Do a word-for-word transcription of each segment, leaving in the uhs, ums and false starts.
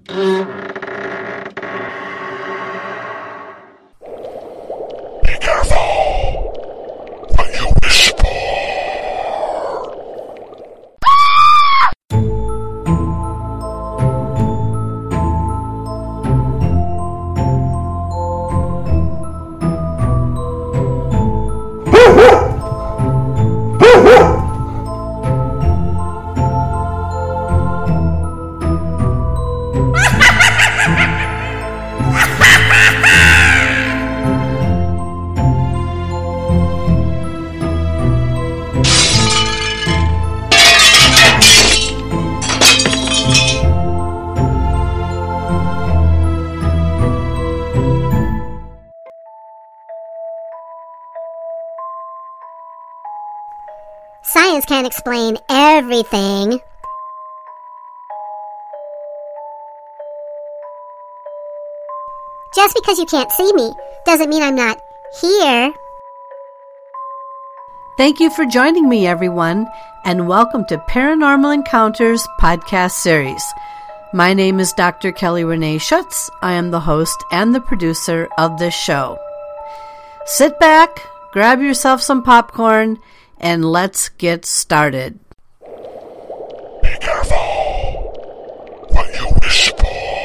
Be careful when you whisper. Science can't explain everything. Just because you can't see me doesn't mean I'm not here. Thank you for joining me, everyone, and welcome to Paranormal Encounters podcast series. My name is Doctor Kelly Renee Schutz. I am the host and the producer of this show. Sit back, grab yourself some popcorn, and let's get started. Be careful when you whisper.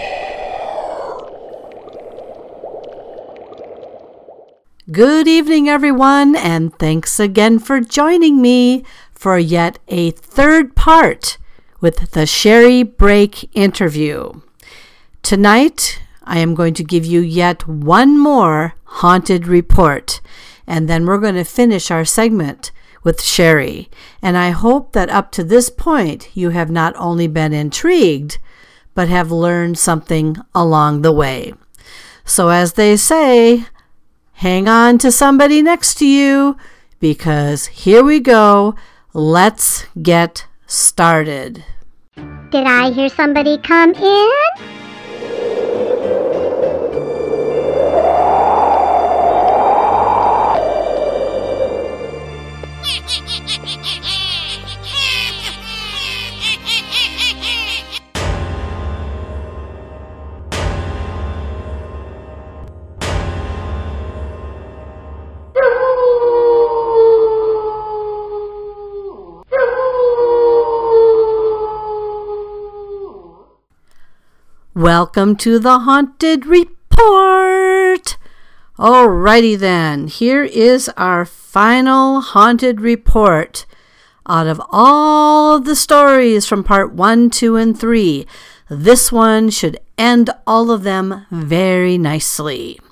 Good evening, everyone, and thanks again for joining me for yet a third part with the Sherry Brake interview. Tonight, I am going to give you yet one more haunted report, and then we're going to finish our segment with Sherry. And I hope that up to this point, you have not only been intrigued, but have learned something along the way. So as they say, hang on to somebody next to you, because here we go. Let's get started. Did I hear somebody come in? Welcome to the Haunted Report. Alrighty then, here is our final haunted report. Out of all of the stories from part one, two, and three, this one should end all of them very nicely.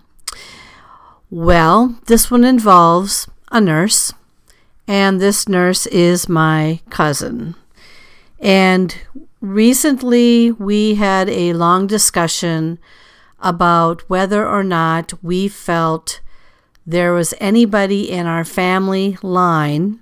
Well, this one involves a nurse, and this nurse is my cousin. And recently, we had a long discussion about whether or not we felt there was anybody in our family line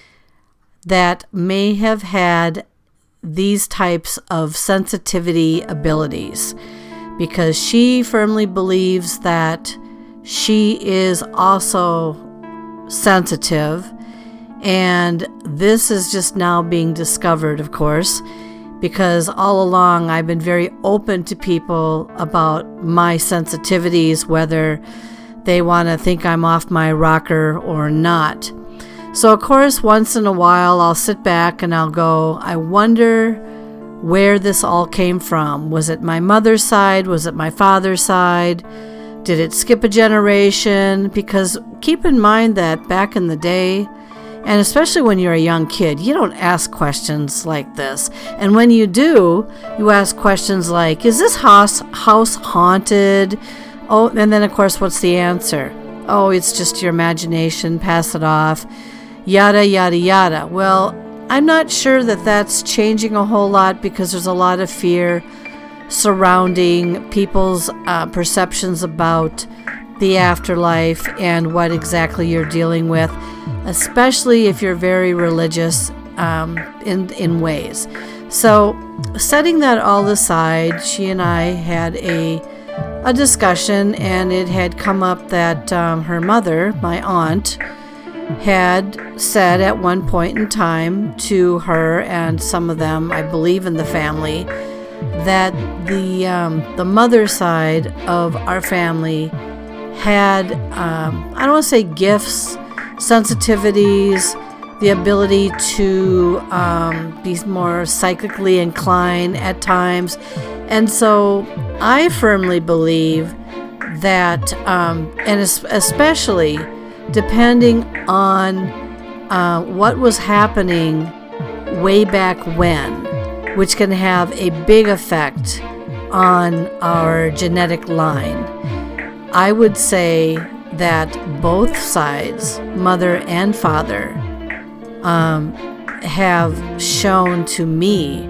that may have had these types of sensitivity abilities, because she firmly believes that she is also sensitive, and this is just now being discovered, of course, because all along I've been very open to people about my sensitivities, whether they want to think I'm off my rocker or not. So, of course, once in a while I'll sit back and I'll go, I wonder where this all came from. Was it my mother's side? Was it my father's side? Did it skip a generation? Because keep in mind that back in the day, and especially when you're a young kid, you don't ask questions like this. And when you do, you ask questions like, is this house, house haunted? Oh, and then, of course, what's the answer? Oh, it's just your imagination. Pass it off. Yada, yada, yada. Well, I'm not sure that that's changing a whole lot, because there's a lot of fear surrounding people's uh, perceptions about the afterlife and what exactly you're dealing with, especially if you're very religious um, in in ways. So, setting that all aside, she and I had a a discussion, and it had come up that um, her mother, my aunt, had said at one point in time to her and some of them, I believe in the family, that the um, the mother side of our family had, um, I don't want to say gifts, sensitivities, the ability to um, be more psychically inclined at times. And so I firmly believe that, um, and especially depending on uh, what was happening way back when, which can have a big effect on our genetic line, I would say that both sides, mother and father, um, have shown to me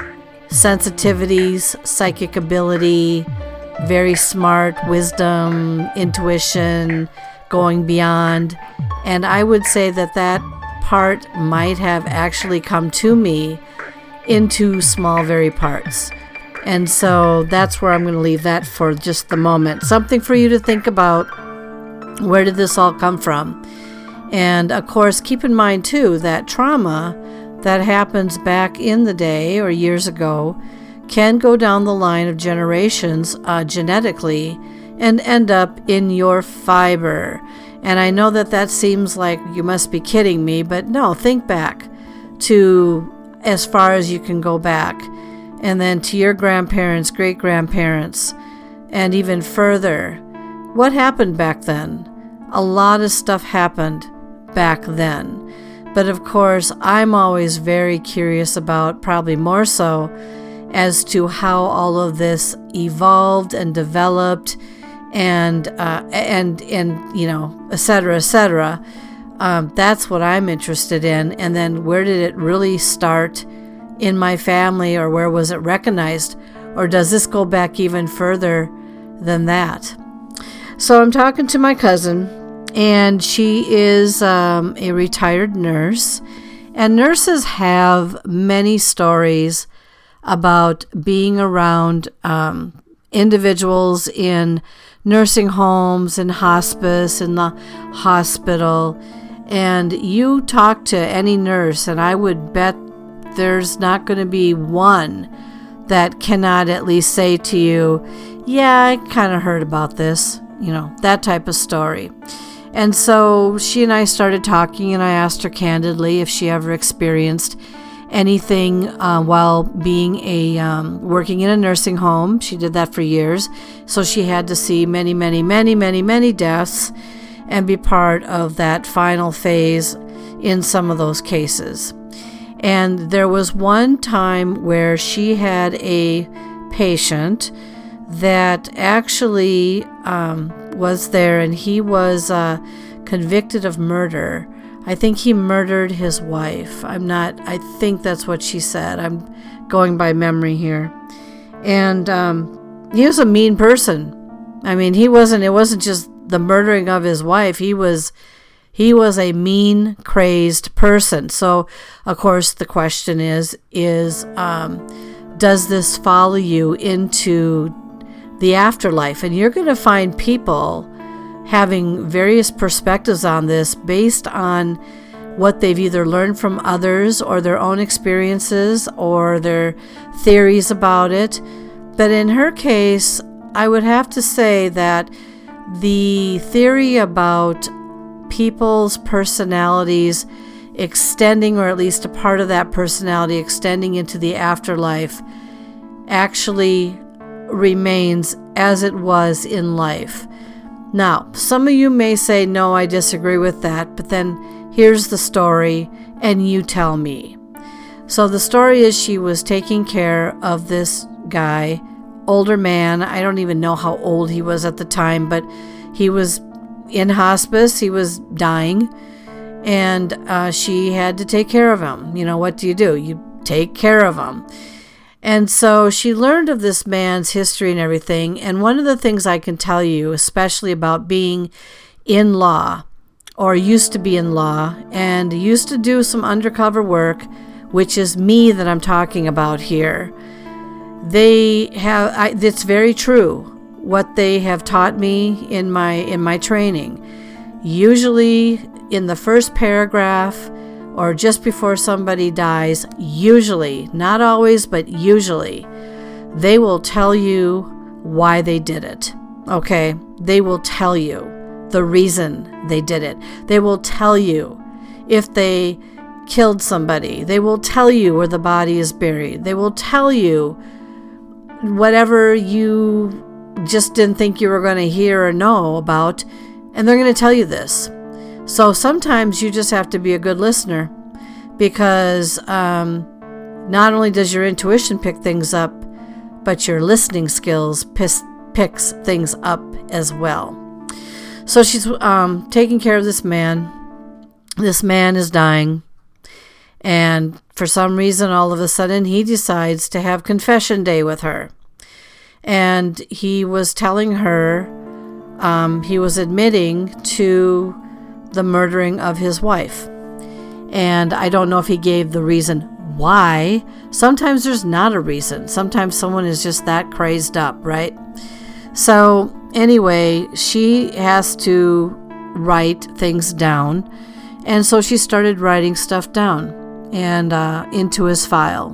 sensitivities, psychic ability, very smart, wisdom, intuition, going beyond. And I would say that that part might have actually come to me into small, very parts. And so that's where I'm going to leave that for just the moment. Something for you to think about. Where did this all come from? And of course, keep in mind too that trauma that happens back in the day or years ago can go down the line of generations uh, genetically and end up in your fiber. And I know that that seems like you must be kidding me, but no, think back to as far as you can go back, and then to your grandparents, great-grandparents, and even further. What happened back then? A lot of stuff happened back then. But of course, I'm always very curious about, probably more so, as to how all of this evolved and developed, and uh, and and you know, et cetera, et cetera. Um, that's what I'm interested in. And then where did it really start in my family, or where was it recognized? Or does this go back even further than that? So I'm talking to my cousin, and she is um, a retired nurse. And nurses have many stories about being around um, individuals in nursing homes and hospice and the hospital. And you talk to any nurse, and I would bet there's not going to be one that cannot at least say to you, yeah, I kind of heard about this, you know, that type of story. And so she and I started talking, and I asked her candidly if she ever experienced anything uh, while being a um, working in a nursing home. She did that for years, so she had to see many, many, many, many, many deaths and be part of that final phase in some of those cases. And there was one time where she had a patient that actually um, was there, and he was uh, convicted of murder. I think he murdered his wife. I'm not, I think that's what she said. I'm going by memory here. And um, he was a mean person. I mean, he wasn't, it wasn't just the murdering of his wife. He was, he was a mean, crazed person. So, of course, the question is, is, um, does this follow you into the afterlife? And you're going to find people having various perspectives on this based on what they've either learned from others or their own experiences or their theories about it. But in her case, I would have to say that the theory about people's personalities extending, or at least a part of that personality extending into the afterlife, actually remains as it was in life. Now, some of you may say, no, I disagree with that, but then here's the story, and you tell me. So the story is she was taking care of this guy, older man. I don't even know how old he was at the time, but he was in hospice. He was dying, and uh, she had to take care of him. You know, what do you do? You take care of him. And so she learned of this man's history and everything. And one of the things I can tell you, especially about being in law, or used to be in law, and used to do some undercover work, which is me that I'm talking about here. They have, I, it's very true, what they have taught me in my in my training. Usually in the first paragraph, or just before somebody dies, usually, not always, but usually, they will tell you why they did it. Okay? They will tell you the reason they did it. They will tell you if they killed somebody. They will tell you where the body is buried. They will tell you whatever you just didn't think you were going to hear or know about, and they're going to tell you this. So sometimes you just have to be a good listener, because um, not only does your intuition pick things up, but your listening skills pis- picks things up as well. So she's um, taking care of this man. This man is dying. And for some reason, all of a sudden, he decides to have confession day with her. And he was telling her, um, he was admitting to the murdering of his wife. And I don't know if he gave the reason why. Sometimes there's not a reason. Sometimes someone is just that crazed up, right? So anyway, she has to write things down. And so she started writing stuff down and uh, into his file.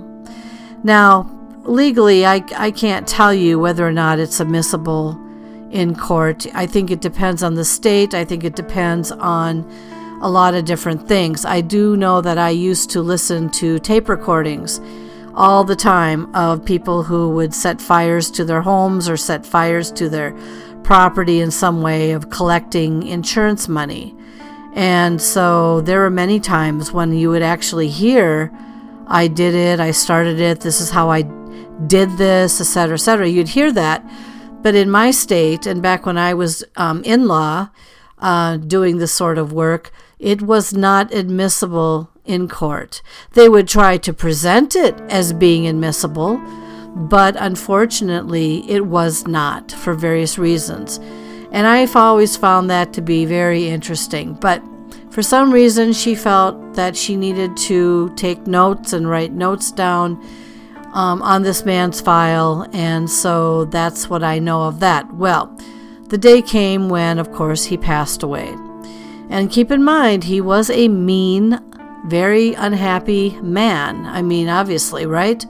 Now, legally, I, I can't tell you whether or not it's admissible in court. I think it depends on the state. I think it depends on a lot of different things. I do know that I used to listen to tape recordings all the time of people who would set fires to their homes or set fires to their property in some way of collecting insurance money. And so there were many times when you would actually hear, I did it, I started it, this is how I did this, et cetera, et cetera. You'd hear that. But in my state, and back when I was um, in law uh, doing this sort of work, it was not admissible in court. They would try to present it as being admissible, but unfortunately it was not, for various reasons. And I've always found that to be very interesting. But for some reason, she felt that she needed to take notes and write notes down um, on this man's file. And so that's what I know of that. Well, the day came when, of course, he passed away. And keep in mind, he was a mean, very unhappy man. I mean, obviously, right?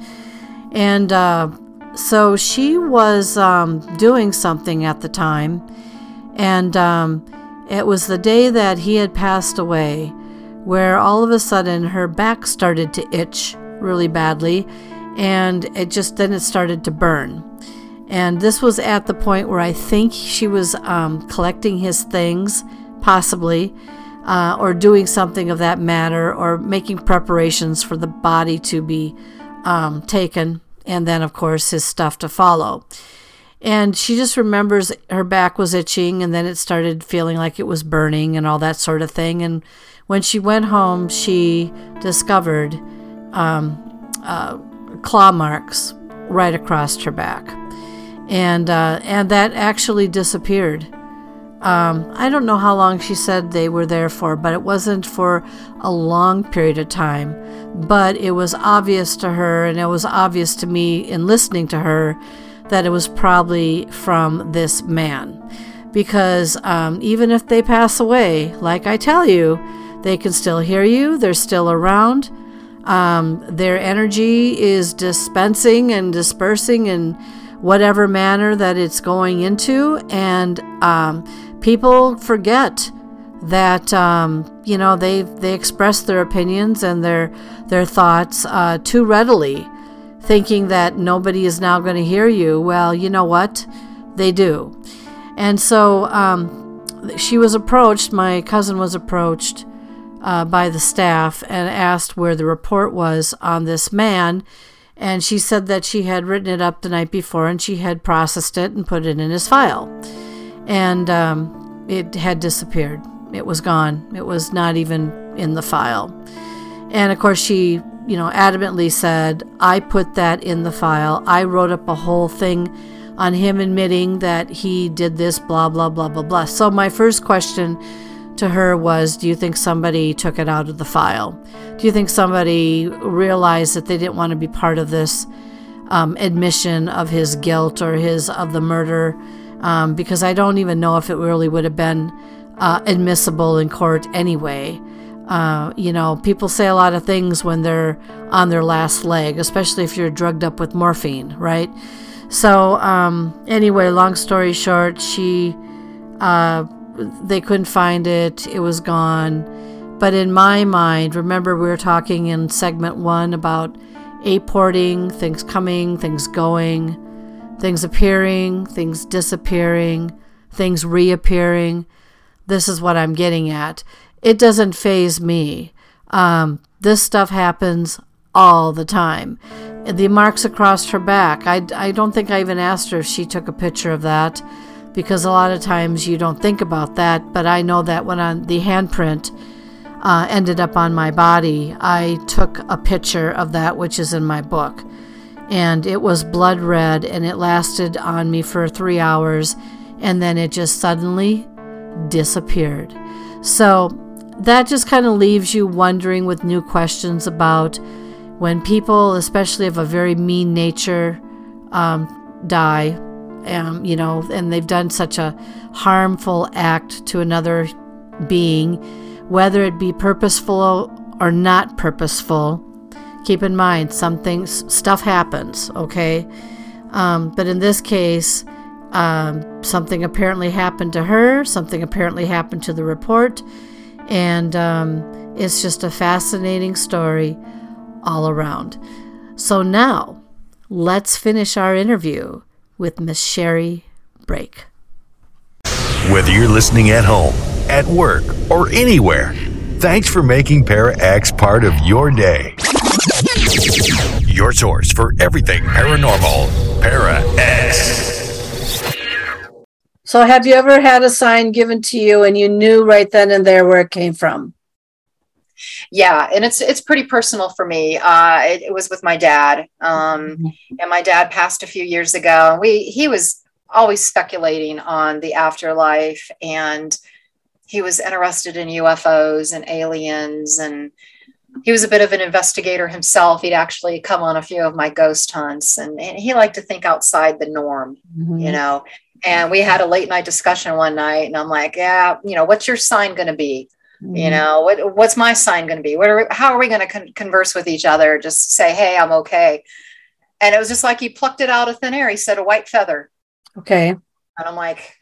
And uh, so she was um, doing something at the time. And um, it was the day that he had passed away, where all of a sudden her back started to itch really badly, and it just then it started to burn. And this was at the point where I think she was um, collecting his things, possibly, uh, or doing something of that matter, or making preparations for the body to be um, taken, and then, of course, his stuff to follow. And she just remembers her back was itching, and then it started feeling like it was burning and all that sort of thing. And when she went home, she discovered um, uh, claw marks right across her back. And uh, and that actually disappeared. Um, I don't know how long she said they were there for, but it wasn't for a long period of time. But it was obvious to her, and it was obvious to me in listening to her, that it was probably from this man. Because um, even if they pass away, like I tell you, they can still hear you, they're still around. Um, their energy is dispensing and dispersing in whatever manner that it's going into. And um, people forget that, um, you know, they they express their opinions and their, their thoughts uh, too readily, thinking that nobody is now going to hear you. Well, you know what? They do. And so um, she was approached, my cousin was approached uh, by the staff and asked where the report was on this man. And she said that she had written it up the night before and she had processed it and put it in his file. And um, it had disappeared. It was gone. It was not even in the file. And of course, she you know, adamantly said, I put that in the file. I wrote up a whole thing on him admitting that he did this, blah, blah, blah, blah, blah. So my first question to her was, do you think somebody took it out of the file? Do you think somebody realized that they didn't want to be part of this um, admission of his guilt or his of the murder? Um, because I don't even know if it really would have been uh, admissible in court anyway. Uh, you know, people say a lot of things when they're on their last leg, especially if you're drugged up with morphine, right? So um, anyway, long story short, she, uh, they couldn't find it. It was gone. But in my mind, remember we were talking in segment one about apporting, things coming, things going, things appearing, things disappearing, things reappearing. This is what I'm getting at. It doesn't faze me. Um, this stuff happens all the time. The marks across her back, I, I don't think I even asked her if she took a picture of that, because a lot of times you don't think about that, but I know that when on the handprint uh, ended up on my body, I took a picture of that, which is in my book. And it was blood red, and it lasted on me for three hours, and then it just suddenly disappeared. So that just kind of leaves you wondering with new questions about when people, especially of a very mean nature, um, die, um, you know, and they've done such a harmful act to another being, whether it be purposeful or not purposeful. Keep in mind, some things, stuff happens, okay? Um, but in this case, um, something apparently happened to her, something apparently happened to the report, and um, it's just a fascinating story all around. So now, let's finish our interview with Miss Sherry Brake. Whether you're listening at home, at work, or anywhere, thanks for making ParaX part of your day. Your source for everything paranormal, ParaX. So have you ever had a sign given to you and you knew right then and there where it came from? Yeah, and it's it's pretty personal for me. Uh, it, it was with my dad, um, and my dad passed a few years ago. We he was always speculating on the afterlife, and he was interested in U F Os and aliens, and he was a bit of an investigator himself. He'd actually come on a few of my ghost hunts, and, and he liked to think outside the norm, mm-hmm. you know. And we had a late night discussion one night, and I'm like, yeah, you know, what's your sign going to be? Mm-hmm. You know, what what's my sign going to be? What are we, how are we going to con- converse with each other? Just say, hey, I'm okay. And it was just like he plucked it out of thin air. He said a white feather. Okay. And I'm like,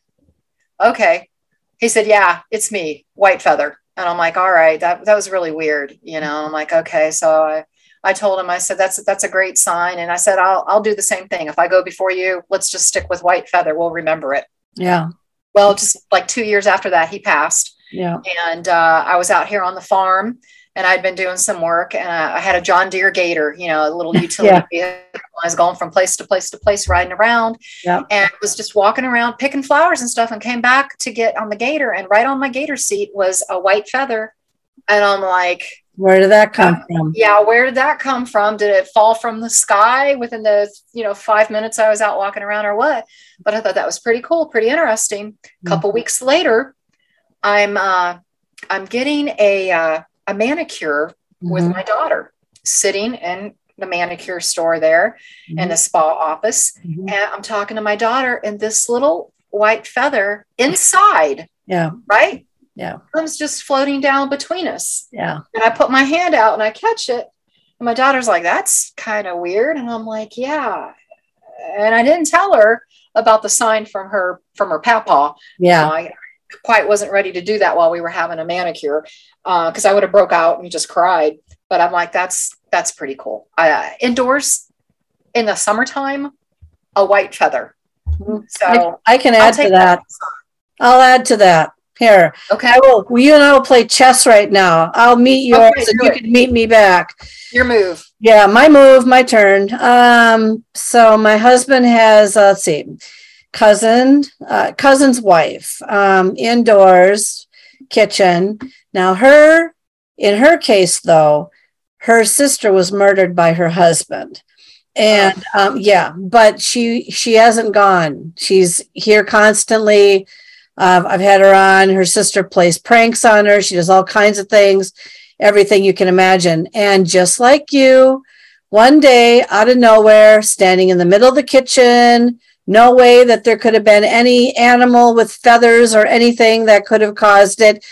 okay. He said, yeah, it's me, white feather. And I'm like, all right, that, that was really weird. You know, I'm like, okay. So I, I told him, I said, that's, that's a great sign. And I said, I'll, I'll do the same thing. If I go before you, let's just stick with white feather. We'll remember it. Yeah. Well, just like two years after that, he passed. Yeah. And uh, I was out here on the farm, and I'd been doing some work, and I had a John Deere Gator, you know, a little utility yeah. vehicle. I was going from place to place to place, riding around, yeah. and was just walking around picking flowers and stuff, and came back to get on the Gator, and right on my Gator seat was a white feather. And I'm like, where did that come from? Yeah, where did that come from? Did it fall from the sky within the, you know, five minutes I was out walking around, or what? But I thought that was pretty cool, pretty interesting. A couple mm-hmm. weeks later, I'm uh, I'm getting a uh, a manicure mm-hmm. with my daughter, sitting in the manicure store there mm-hmm. in the spa office, mm-hmm. and I'm talking to my daughter, and this little white feather inside, yeah, right, yeah, comes just floating down between us, yeah. And I put my hand out and I catch it, and my daughter's like, "That's kind of weird," and I'm like, "Yeah," and I didn't tell her about the sign from her from her papa. Yeah. You know, I, quite wasn't ready to do that while we were having a manicure, because uh, I would have broke out and just cried. But I'm like, that's that's pretty cool. Uh, indoors in the summertime, a white feather. So I, I can add to that. that. I'll add to that. Here, okay. I will. You and I will play chess right now. I'll meet yours, okay, and you it. can meet me back. Your move. Yeah, my move, my turn. Um, so my husband has. Uh, let's see. cousin, uh, cousin's wife, um, indoors, kitchen. Now her, in her case though, her sister was murdered by her husband. And, um, yeah, but she, she hasn't gone. She's here constantly. Uh, I've had her on. Her sister plays pranks on her. She does all kinds of things, everything you can imagine. And just like you, one day out of nowhere, standing in the middle of the kitchen, no way that there could have been any animal with feathers or anything that could have caused it.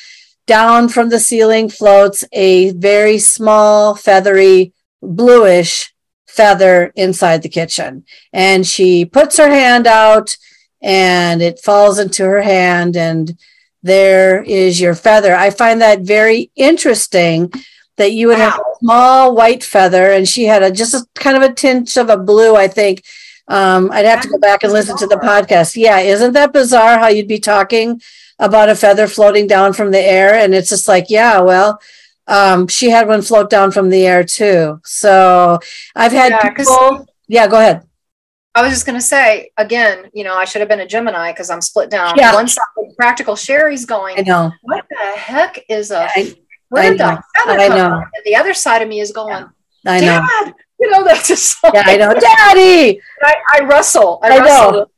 down from the ceiling floats a very small, feathery, bluish feather inside the kitchen. And she puts her hand out and it falls into her hand, and there is your feather. I find that very interesting that you would wow. have a small white feather, and she had a just a kind of a tinge of a blue, I think. Um, I'd have to go back and listen to the podcast. Yeah, isn't that bizarre how you'd be talking about a feather floating down from the air? And it's just like, yeah, well, um, she had one float down from the air too. So I've had yeah, people. Yeah, go ahead. I was just going to say, again, you know, I should have been a Gemini because I'm split down. Yeah. One side of Practical Sherry's going, I know. What the heck is a, I, where I did know. the feather I come know. from? And the other side of me is going, I Dad, know. you know, that's just like, yeah, I know. Daddy! I, I wrestle. I, I wrestle. know.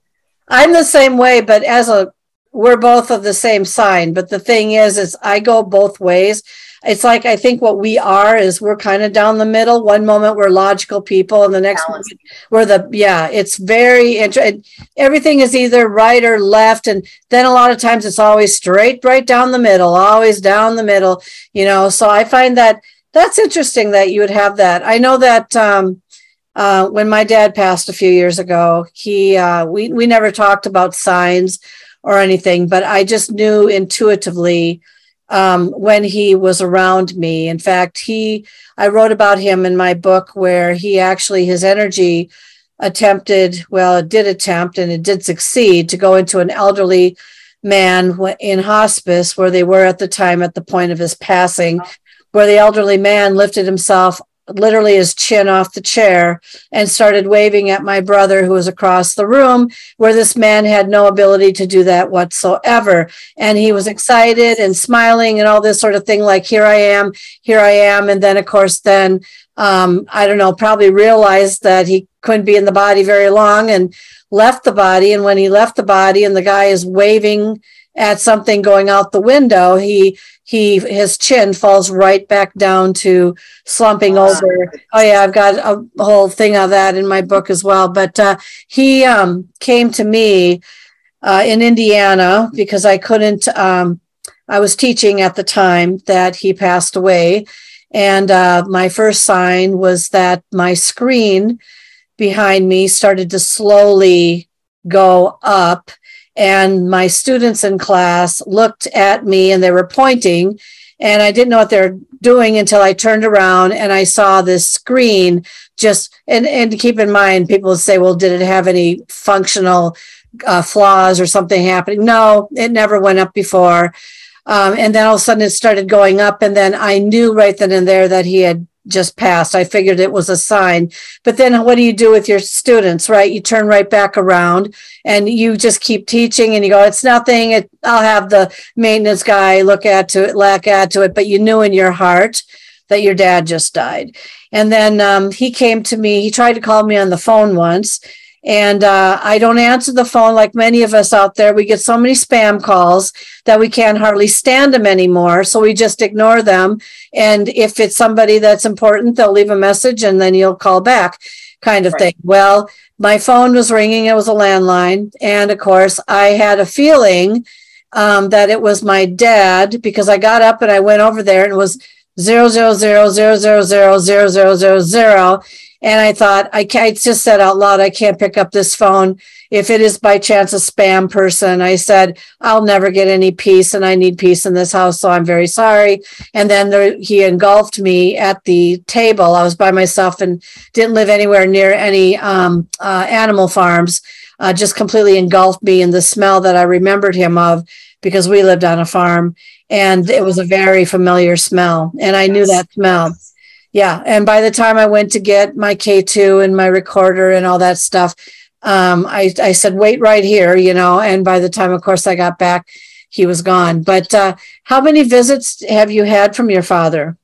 I'm the same way, but as a, we're both of the same sign. But the thing is, is I go both ways. It's like, I think what we are is we're kind of down the middle. One moment we're logical people, and the next moment we're the, yeah, it's very interesting. Everything is either right or left. And then a lot of times it's always straight, right down the middle, always down the middle, you know. So I find that that's interesting that you would have that. I know that um, uh, when my dad passed a few years ago, he, uh, we, we never talked about signs or anything, but I just knew intuitively Um, when he was around me. In fact, he, I wrote about him in my book where he actually, his energy attempted, well, it did attempt and it did succeed to go into an elderly man in hospice where they were at the time at the point of his passing, where the elderly man lifted himself literally his chin off the chair and started waving at my brother who was across the room, where this man had no ability to do that whatsoever. And he was excited and smiling and all this sort of thing, like, here I am, here I am. And then, of course, then, um, I don't know, probably realized that he couldn't be in the body very long and left the body. And when he left the body and the guy is waving at something going out the window, he he his chin falls right back down to slumping wow. over. Oh yeah, I've got a whole thing of that in my book as well. But uh, he um, came to me uh, in Indiana because I couldn't. Um, I was teaching at the time that he passed away, and uh, my first sign was that my screen behind me started to slowly go up. And my students in class looked at me and they were pointing, and I didn't know what they were doing until I turned around and I saw this screen just, and, and keep in mind, people would say, well, did it have any functional uh, flaws or something happening? No, it never went up before. Um, and then all of a sudden it started going up, and then I knew right then and there that he had just passed. I figured it was a sign. But then what do you do with your students, right? You turn right back around and you just keep teaching and you go, it's nothing. It, I'll have the maintenance guy look at to it, look at to it. But you knew in your heart that your dad just died. And then um, he came to me. He tried to call me on the phone once. And uh, I don't answer the phone like many of us out there. We get so many spam calls that we can't hardly stand them anymore. So we just ignore them. And if it's somebody that's important, they'll leave a message and then you'll call back, kind of right. thing. Well, my phone was ringing. It was a landline. And of course, I had a feeling um, that it was my dad, because I got up and I went over there and it was zero, zero, zero, zero, zero, zero, zero, zero, zero, zero. And I thought, I, can't, I just said out loud, I can't pick up this phone. If it is by chance a spam person, I said, I'll never get any peace and I need peace in this house. So I'm very sorry. And then there, he engulfed me at the table. I was by myself and didn't live anywhere near any um, uh, animal farms, uh, just completely engulfed me in the smell that I remembered him of, because we lived on a farm and it was a very familiar smell. And I knew that smell. Yeah. And by the time I went to get my K two and my recorder and all that stuff, um, I, I said, wait right here, you know, and by the time, of course, I got back, he was gone. But uh, how many visits have you had from your father?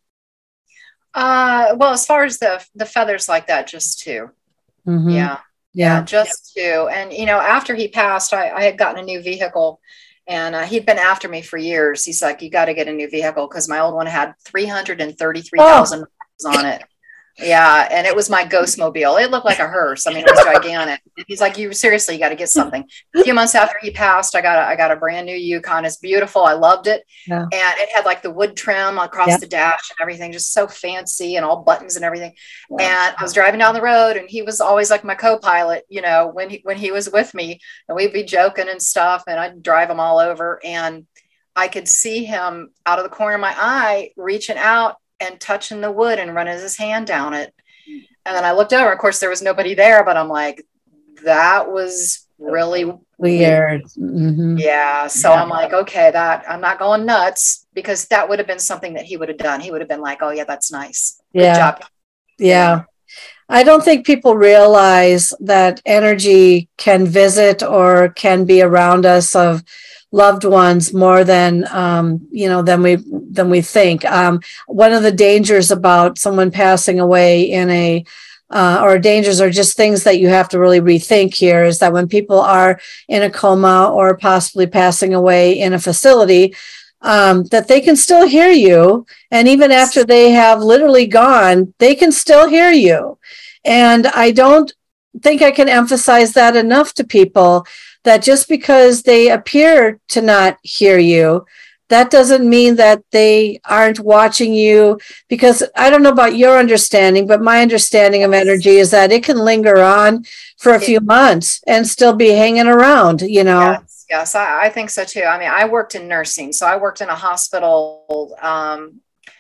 Uh, well, as far as the, the feathers like that, just two. Mm-hmm. Yeah. Yeah. Yeah. Just two. And, you know, after he passed, I, I had gotten a new vehicle. And uh, he'd been after me for years. He's like, you got to get a new vehicle because my old one had three hundred thirty-three thousand oh. miles on it. Yeah, and it was my ghost mobile. It looked like a hearse. I mean, it was gigantic. He's like, "You seriously, you got to get something." A few months after he passed, I got a, I got a brand new Yukon. It's beautiful. I loved it, Yeah. and it had like the wood trim across Yeah. the dash and everything, just so fancy and all buttons and everything. And I was driving down the road, and he was always like my co-pilot, you know, when he when he was with me, and we'd be joking and stuff, and I'd drive him all over, and I could see him out of the corner of my eye reaching out and touching the wood and running his hand down it. And then I looked over, of course there was nobody there, but I'm like, that was really Weird. weird. Mm-hmm. Yeah. So Yeah. I'm like, okay, that I'm not going nuts, because that would have been something that he would have done. He would have been like, oh yeah, that's nice. Good Yeah. job. Yeah. I don't think people realize that energy can visit or can be around us of loved ones more than um, you know than we than we think. Um, one of the dangers about someone passing away in a uh, or dangers are just things that you have to really rethink here is that when people are in a coma or possibly passing away in a facility, um, that they can still hear you. And even after they have literally gone, they can still hear you. And I don't think I can emphasize that enough to people, that just because they appear to not hear you, that doesn't mean that they aren't watching you. Because I don't know about your understanding, but my understanding of energy is that it can linger on for a few months and still be hanging around, you know? Yes, yes, I, I think so too. I mean, I worked in nursing, so I worked in a hospital, um,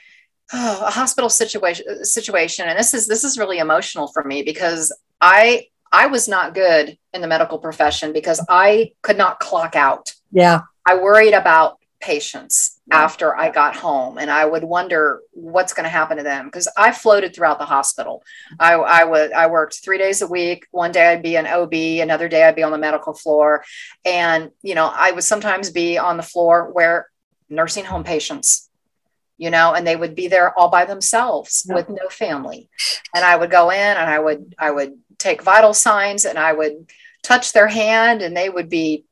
oh, a hospital situation situation. And this is, this is really emotional for me, because I, I was not good in the medical profession because I could not clock out. Yeah. I worried about patients after I got home, and I would wonder what's going to happen to them, because I floated throughout the hospital. I, I would, I worked three days a week. One day I'd be an O B, another day I'd be on the medical floor. And, you know, I would sometimes be on the floor where nursing home patients, you know, and they would be there all by themselves with no family. And I would go in and I would, I would take vital signs, and I would touch their hand, and they would be,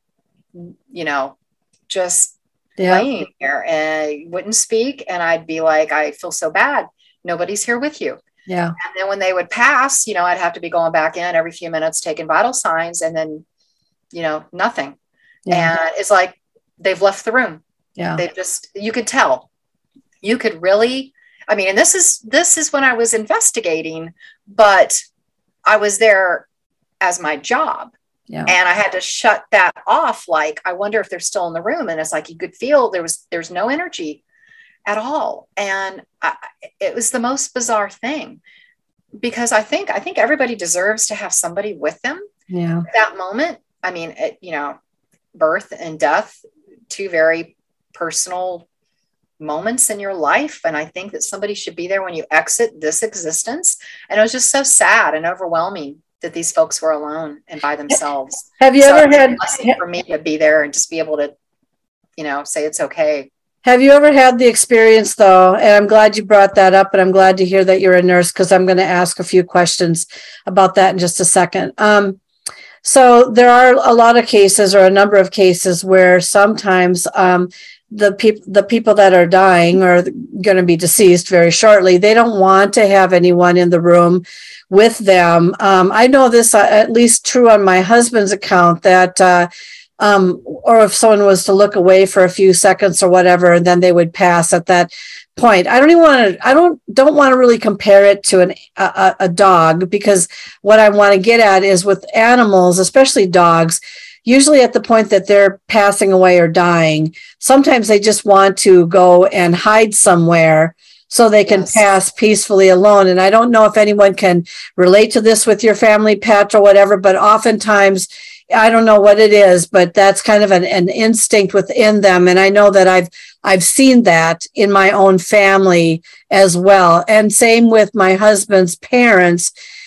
you know, just Yeah. laying there and wouldn't speak. And I'd be like, I feel so bad. Nobody's here with you. Yeah. And then when they would pass, you know, I'd have to be going back in every few minutes, taking vital signs, and then, you know, nothing. Yeah. And it's like, they've left the room. Yeah. They just, you could tell, you could really, I mean, and this is, this is when I was investigating, but I was there as my job. Yeah. And I had to shut that off. Like, I wonder if they're still in the room. And it's like, you could feel there was, there's no energy at all. And I, it was the most bizarre thing, because I think, I think everybody deserves to have somebody with them Yeah. at that moment. I mean, it, you know, birth and death, two very personal moments in your life. And I think that somebody should be there when you exit this existence. And it was just so sad and overwhelming that these folks were alone and by themselves. Have you So ever it's a had, blessing for me to be there and just be able to, you know, say it's okay. have you ever had the experience though? And I'm glad you brought that up, and I'm glad to hear that you're a nurse, because I'm going to ask a few questions about that in just a second. Um, so there are a lot of cases, or a number of cases, where sometimes um, the people the people that are dying or going to be deceased very shortly, they don't want to have anyone in the room with them. Um, I know this uh, at least true on my husband's account, that uh, um, or if someone was to look away for a few seconds or whatever, and then they would pass at that point. I don't even want to, I don't, don't want to really compare it to an, a, a dog, because what I want to get at is with animals, especially dogs, usually at the point that they're passing away or dying, sometimes they just want to go and hide somewhere so they can Yes. pass peacefully alone. And I don't know if anyone can relate to this with your family pet or whatever, but oftentimes, I don't know what it is, but that's kind of an, an instinct within them. And I know that I've I've seen that in my own family as well. And same with my husband's parents.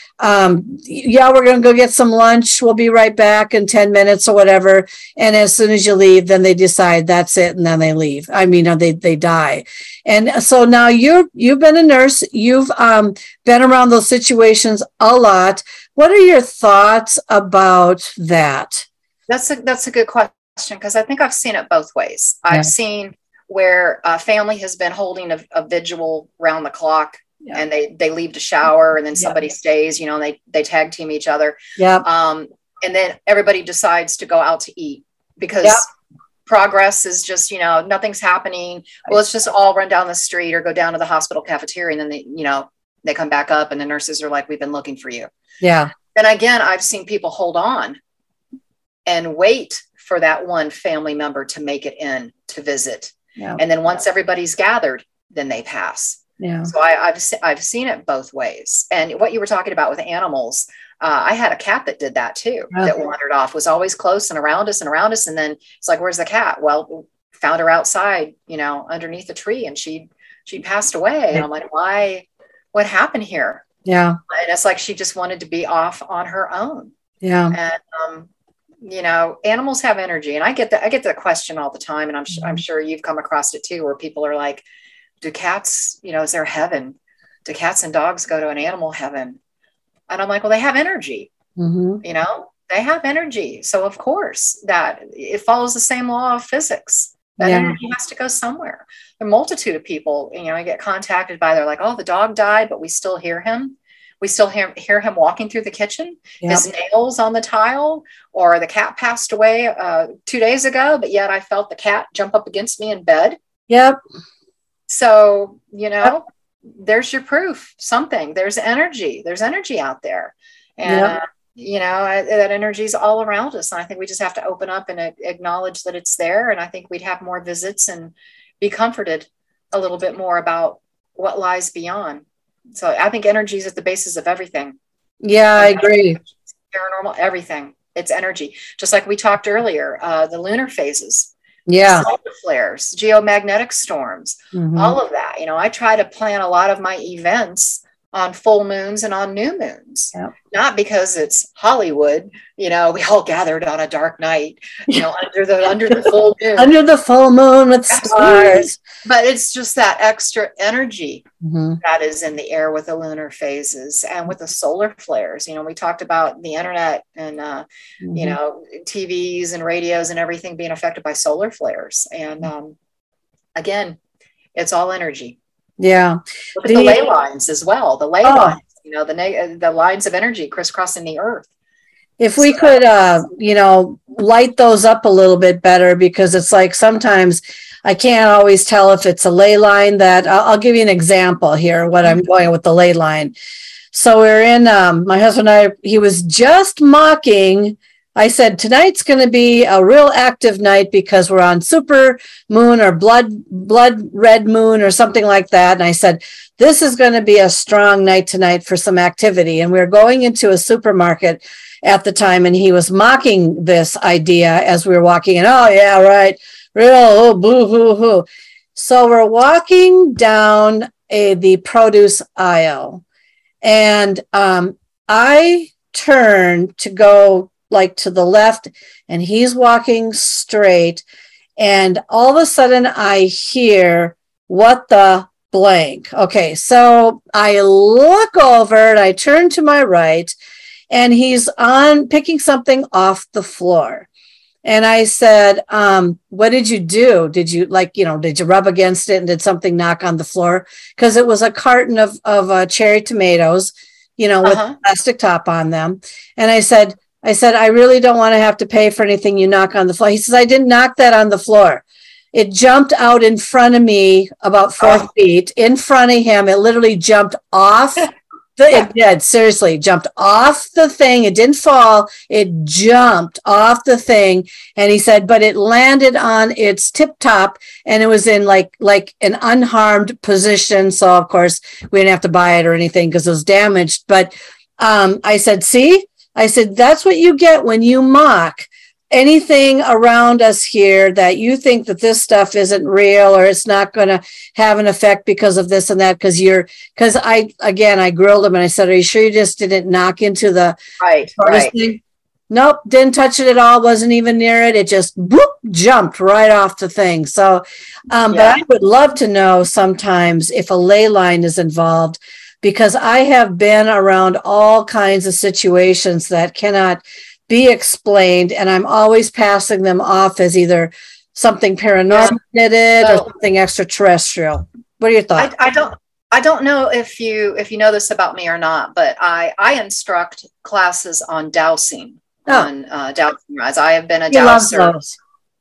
Um, yeah, we're going to go get some lunch. We'll be right back in ten minutes or whatever. And as soon as you leave, then they decide that's it. And then they leave. I mean, they, they die. And so now you're, you've been a nurse. You've um, been around those situations a lot. What are your thoughts about that? That's a, that's a good question, because I think I've seen it both ways. Yeah. I've seen where a family has been holding a, a vigil round the clock yeah. and they, they leave to shower, and then somebody yeah. stays, you know, and they, they tag team each other. Yeah. Um, and then everybody decides to go out to eat because yeah. progress is just, you know, nothing's happening. Well, let's just all run down the street or go down to the hospital cafeteria. And then they, you know, they come back up and the nurses are like, we've been looking for you. Yeah. And again, I've seen people hold on and wait for that one family member to make it in to visit. Yeah. And then once everybody's gathered, then they pass. Yeah. So I, I've, I've seen it both ways. And what you were talking about with animals, uh, I had a cat that did that too, oh. that wandered off, was always close and around us and around us. And then it's like, where's the cat? Well, found her outside, you know, underneath a tree, and she, she passed away. Yeah. And I'm like, why, what happened here? Yeah. And it's like, she just wanted to be off on her own. Yeah. And, um, you know, animals have energy, and I get that, I get that question all the time. And I'm, mm-hmm. I'm sure you've come across it too, where people are like, do cats, you know, is there heaven? Do cats and dogs go to an animal heaven? And I'm like, well, they have energy, mm-hmm. you know, they have energy. So of course that it follows the same law of physics. That yeah. energy has to go somewhere. A multitude of people, you know, I get contacted by, they're like, oh, the dog died, but we still hear him. We still hear, hear him walking through the kitchen, yep. his nails on the tile, or the cat passed away uh, two days ago, but yet I felt the cat jump up against me in bed. Yep. So, you know, yep. there's your proof, something, there's energy, there's energy out there. And, yep. uh, you know, I, that energy is all around us. And I think we just have to open up and uh, acknowledge that it's there. And I think we'd have more visits and be comforted a little bit more about what lies beyond. So I think energy is at the basis of everything. Yeah, I agree. Paranormal, everything. It's energy. Just like we talked earlier, uh, the lunar phases, yeah, solar flares, geomagnetic storms, mm-hmm. all of that. You know, I try to plan a lot of my events on full moons and on new moons, yep. not because it's Hollywood, you know, we all gathered on a dark night, you know, under the, under the full moon, under the full moon with stars, but it's just that extra energy mm-hmm. that is in the air with the lunar phases and with the solar flares. You know, we talked about the internet and, uh, mm-hmm. you know, T Vs and radios and everything being affected by solar flares. And, um, again, it's all energy. Yeah. Look at the, the ley lines as well. The ley oh. lines, you know, the neg- the lines of energy crisscrossing the earth. If we so, could, uh, you know, light those up a little bit better, because it's like sometimes I can't always tell if it's a ley line that I'll, I'll give you an example here, what I'm going with the ley line. So we're in, um, my husband and I, he was just mocking. I said, tonight's going to be a real active night because we're on super moon or blood, blood red moon or something like that. And I said, this is going to be a strong night tonight for some activity. And we we're going into a supermarket at the time. And he was mocking this idea as we were walking in. Oh, yeah, right. Real, oh, boo, hoo, hoo. So we're walking down a, the produce aisle. And um, I turned to go like to the left, and he's walking straight, and all of a sudden I hear, what the blank? Okay, so I look over and I turn to my right, and he's on picking something off the floor. And I said, um, what did you do? Did you like, you know, did you rub against it and did something knock on the floor? Because it was a carton of, of uh, cherry tomatoes, you know, with uh-huh. a plastic top on them. And I said, I said, I really don't want to have to pay for anything you knock on the floor. He says, I didn't knock that on the floor. It jumped out in front of me about four oh. feet in front of him. It literally jumped off. The, it did, seriously, jumped off the thing. It didn't fall. It jumped off the thing. And he said, but it landed on its tip top, and it was in like, like an unharmed position. So, of course, we didn't have to buy it or anything because it was damaged. But um, I said, see? I said, that's what you get when you mock anything around us here that you think that this stuff isn't real or it's not going to have an effect because of this and that. Because you're, because I, again, I grilled him and I said, are you sure you just didn't knock into the right, right. thing? Nope, didn't touch it at all. Wasn't even near it. It just whoop, jumped right off the thing. So, um, yeah. But I would love to know sometimes if a ley line is involved, because I have been around all kinds of situations that cannot be explained, and I'm always passing them off as either something paranormal did it so, or something extraterrestrial. What are your thoughts? I, I don't. I don't know if you if you know this about me or not, but I I instruct classes on dowsing, Oh. on uh, dowsing rods. I have been a You love dowser. those.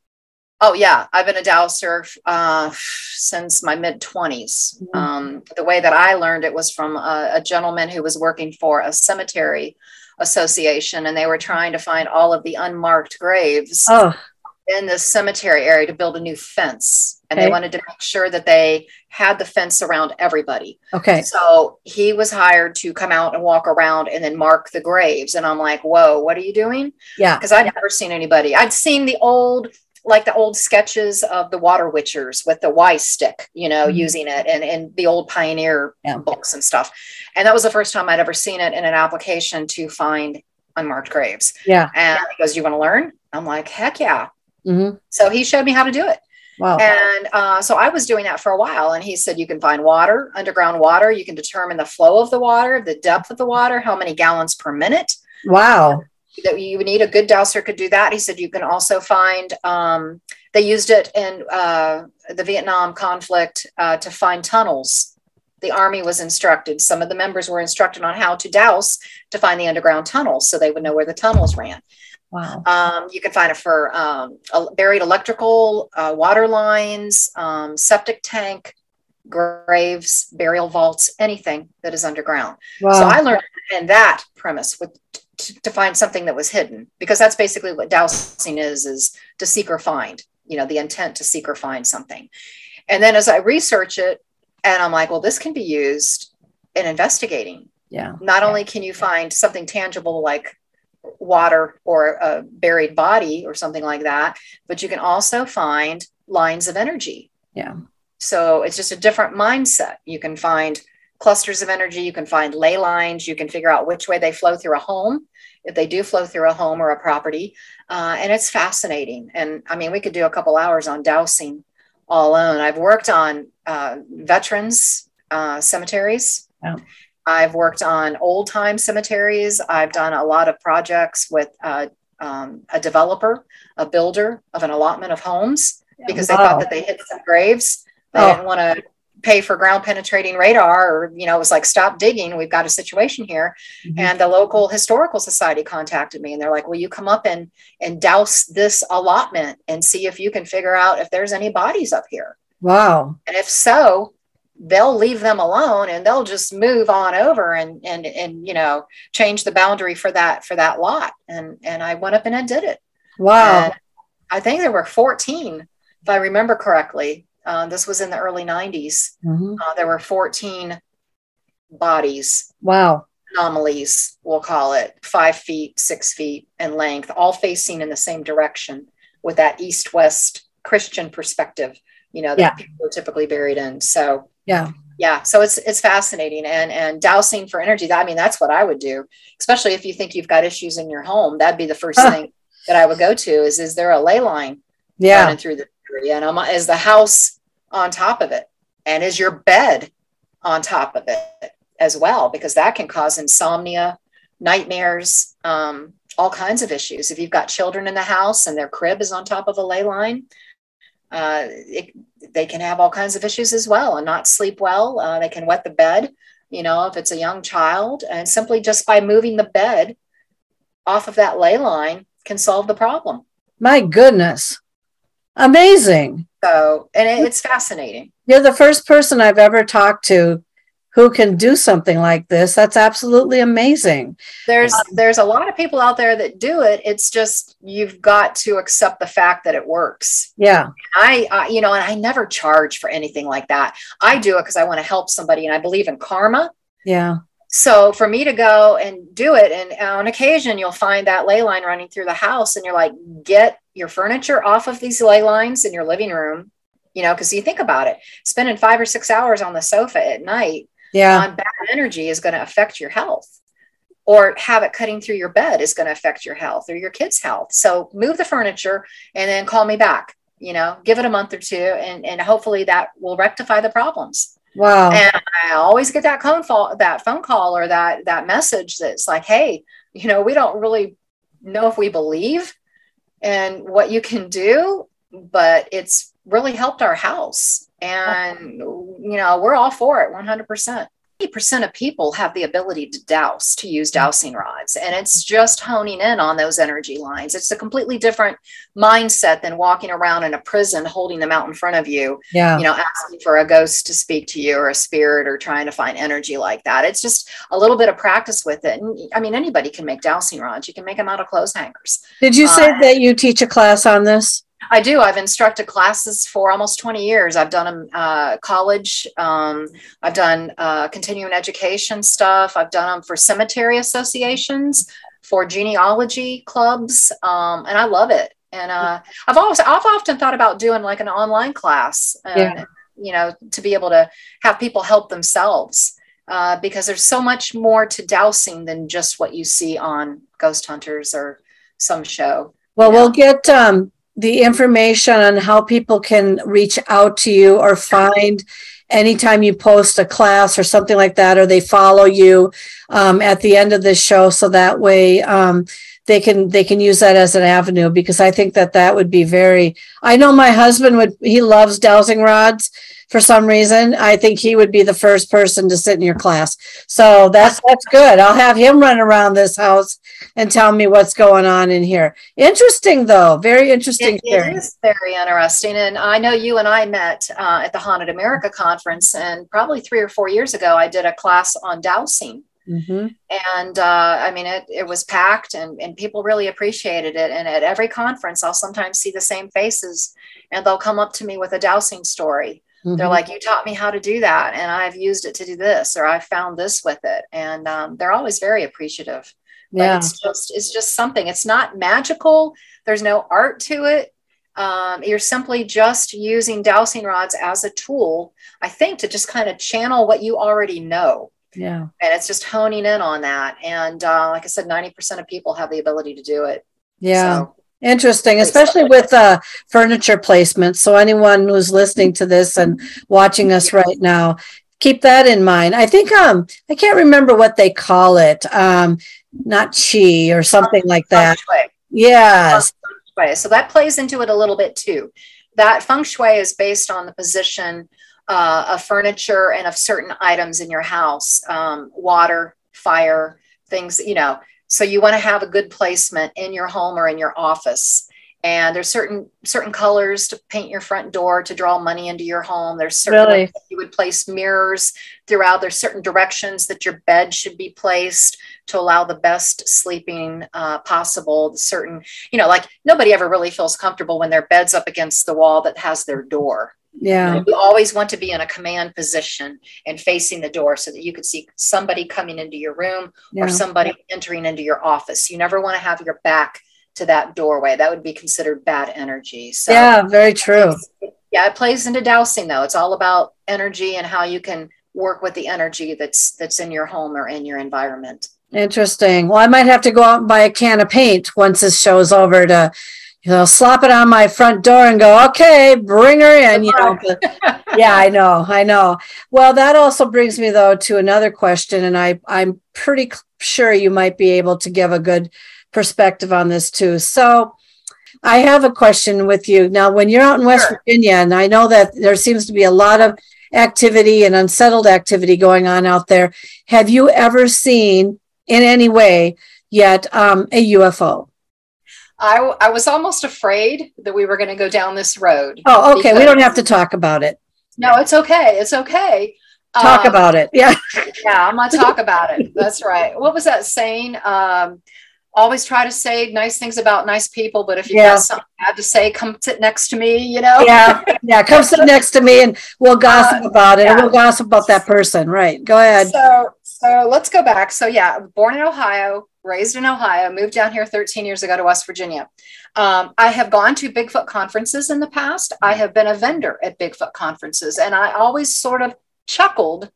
Oh yeah, I've been a dowser uh, since my mid twenties. Mhm. Um, the way that I learned it was from a, a gentleman who was working for a cemetery association, and they were trying to find all of the unmarked graves Oh, in this cemetery area to build a new fence. And Okay. they wanted to make sure that they had the fence around everybody. okay. So he was hired to come out and walk around and then mark the graves. And I'm like, whoa, what are you doing? Yeah. Because I'd never seen anybody. I'd seen the old, like the old sketches of the water witchers with the Y stick, you know, Mhm. using it, and, and the old pioneer Yeah. books and stuff. And that was the first time I'd ever seen it in an application to find unmarked graves. Yeah. And he goes, you want to learn? I'm like, heck yeah. hmm So he showed me how to do it. Wow. And uh, so I was doing that for a while. And he said, you can find water, underground water. You can determine the flow of the water, the depth of the water, how many gallons per minute Wow. that you would need. A good dowser could do that. He said, you can also find, um, they used it in uh, the Vietnam conflict uh, to find tunnels. The Army was instructed. Some of the members were instructed on how to douse to find the underground tunnels so they would know where the tunnels ran. Wow. Um, you can find it for um, buried electrical, uh, water lines, um, septic tank, graves, burial vaults, anything that is underground. Wow. So I learned in that premise with, to, to find something that was hidden, because that's basically what dowsing is, is to seek or find, you know, the intent to seek or find something. And then as I research it, and I'm like, well, this can be used in investigating. yeah. Not only can you find something tangible like water or a buried body or something like that, but you can also find lines of energy. Yeah. So it's just a different mindset. You can find clusters of energy, you can find ley lines, you can figure out which way they flow through a home, if they do flow through a home or a property. Uh, and it's fascinating. And I mean, we could do a couple hours on dowsing all alone. I've worked on uh, veterans uh, cemeteries. Yeah. I've worked on old time cemeteries. I've done a lot of projects with uh, um, a developer, a builder of an allotment of homes, because they Wow. thought that they hit some graves. They Oh. didn't want to pay for ground penetrating radar, or, you know, it was like, stop digging. We've got a situation here. Mhm. And the local historical society contacted me, and they're like, will you come up and, and douse this allotment and see if you can figure out if there's any bodies up here? Wow. And if so, they'll leave them alone and they'll just move on over and, and, and, you know, change the boundary for that, for that lot. And, and I went up and I did it. Wow. And I think there were fourteen, if I remember correctly. Uh, this was in the early nineties. Mhm. Uh, there were fourteen bodies, Wow. anomalies, we'll call it, five feet, six feet in length, all facing in the same direction with that east-west Christian perspective, you know, that Yeah. people are typically buried in. So Yeah. yeah, so it's it's fascinating. And and dowsing for energy, I mean, that's what I would do, especially if you think you've got issues in your home. That'd be the first Huh. thing that I would go to is, is there a ley line Yeah. running through the area? And um, is the house on top of it? And is your bed on top of it as well? Because that can cause insomnia, nightmares, um, all kinds of issues. If you've got children in the house and their crib is on top of a ley line, uh, it, they can have all kinds of issues as well and not sleep well. Uh, they can wet the bed, you know, if it's a young child, and simply just by moving the bed off of that ley line can solve the problem. My goodness. Amazing. So, and it, it's fascinating. You're the first person I've ever talked to who can do something like this. That's absolutely amazing. There's, there's a lot of people out there that do it. It's just, you've got to accept the fact that it works. Yeah. I, I you know, and I never charge for anything like that. I do it because I want to help somebody and I believe in karma. Yeah. So for me to go and do it, and on occasion you'll find that ley line running through the house and you're like, get your furniture off of these ley lines in your living room, you know, because you think about it, spending five or six hours on the sofa at night Yeah. on bad energy is going to affect your health, or have it cutting through your bed is going to affect your health or your kids' health. So move the furniture and then call me back, you know, give it a month or two, and, and hopefully that will rectify the problems. Wow. And I always get that phone call, that phone call or that, that message that's like, hey, you know, we don't really know if we believe in what you can do, but it's really helped our house. And, you know, we're all for it one hundred percent. eighty percent of people have the ability to douse, to use dowsing rods. And it's just honing in on those energy lines. It's a completely different mindset than walking around in a prison, holding them out in front of you, Yeah. you know, asking for a ghost to speak to you or a spirit or trying to find energy like that. It's just a little bit of practice with it. And I mean, anybody can make dowsing rods. You can make them out of clothes hangers. Did you say Uh, that you teach a class on this? I do. I've instructed classes for almost twenty years. I've done them uh, college. Um, I've done uh, continuing education stuff. I've done them for cemetery associations, for genealogy clubs, um, and I love it. And uh, I've always, I've often thought about doing like an online class, and, Yeah. you know, to be able to have people help themselves, uh, because there's so much more to dowsing than just what you see on Ghost Hunters or some show. Well, you know? we'll get um, the information on how people can reach out to you or find anytime you post a class or something like that, or they follow you um, at the end of this show. So that way um, they can they can use that as an avenue, because I think that that would be very, I know my husband would, he loves dowsing rods for some reason. I think he would be the first person to sit in your class. So that's that's good. I'll have him run around this house and tell me what's going on in here. Interesting, though. Very interesting. It, it is very interesting. And I know you and I met uh, at the Haunted America conference, and probably three or four years ago, I did a class on dowsing. Mm-hmm. And uh, I mean, it, it was packed, and, and people really appreciated it. And at every conference, I'll sometimes see the same faces, and they'll come up to me with a dowsing story. Mm-hmm. They're like, you taught me how to do that, and I've used it to do this, or I found this with it. And um, they're always very appreciative. But Yeah. it's just, it's just something. It's not magical. There's no art to it. Um, you're simply just using dowsing rods as a tool, I think, to just kind of channel what you already know. Yeah. And it's just honing in on that. And uh, like I said, ninety percent of people have the ability to do it. Yeah. So, Interesting, especially with uh, furniture placement. So anyone who's listening to this and watching us right now, keep that in mind. I think um I can't remember what they call it. Um, not chi or something like that. feng shui. Yes. Feng shui. So that plays into it a little bit too. That feng shui is based on the position uh, of furniture and of certain items in your house, um, water, fire, things, you know. So you want to have a good placement in your home or in your office. And there's certain certain colors to paint your front door to draw money into your home. There's certain Really? ways that you would place mirrors throughout. There's certain directions that your bed should be placed to allow the best sleeping uh, possible. Certain, you know, like nobody ever really feels comfortable when their bed's up against the wall that has their door. Yeah. You always want to be in a command position and facing the door so that you could see somebody coming into your room Yeah. or somebody entering into your office. You never want to have your back to that doorway. That would be considered bad energy. So Yeah, very true. yeah, it plays into dowsing though. It's all about energy and how you can work with the energy that's that's in your home or in your environment. Interesting. Well, I might have to go out and buy a can of paint once this show's over to, you know, slap it on my front door and go, okay, bring her in, you know. But, yeah, I know, I know. Well, that also brings me though to another question, and I, I'm pretty sure you might be able to give a good perspective on this too. So I have a question with you. Now, when you're out in West Sure. Virginia, and I know that there seems to be a lot of activity and unsettled activity going on out there, have you ever seen in any way yet um, a U F O? I, I was almost afraid that we were going to go down this road. Oh, okay. We because- don't have to talk about it. No, it's okay. It's okay. Talk Um, about it. Yeah. Yeah, I'm gonna talk about it. That's right. What was that saying? Um, always try to say nice things about nice people, but if you've Yeah. got something bad to say, come sit next to me, you know? Yeah. Yeah. Come sit next to me and we'll gossip Uh, about it. And yeah. we'll gossip about that person. Right. Go ahead. So, so let's go back. So yeah, born in Ohio, raised in Ohio, moved down here thirteen years ago to West Virginia. Um, I have gone to Bigfoot conferences in the past. I have been a vendor at Bigfoot conferences, and I always sort of chuckled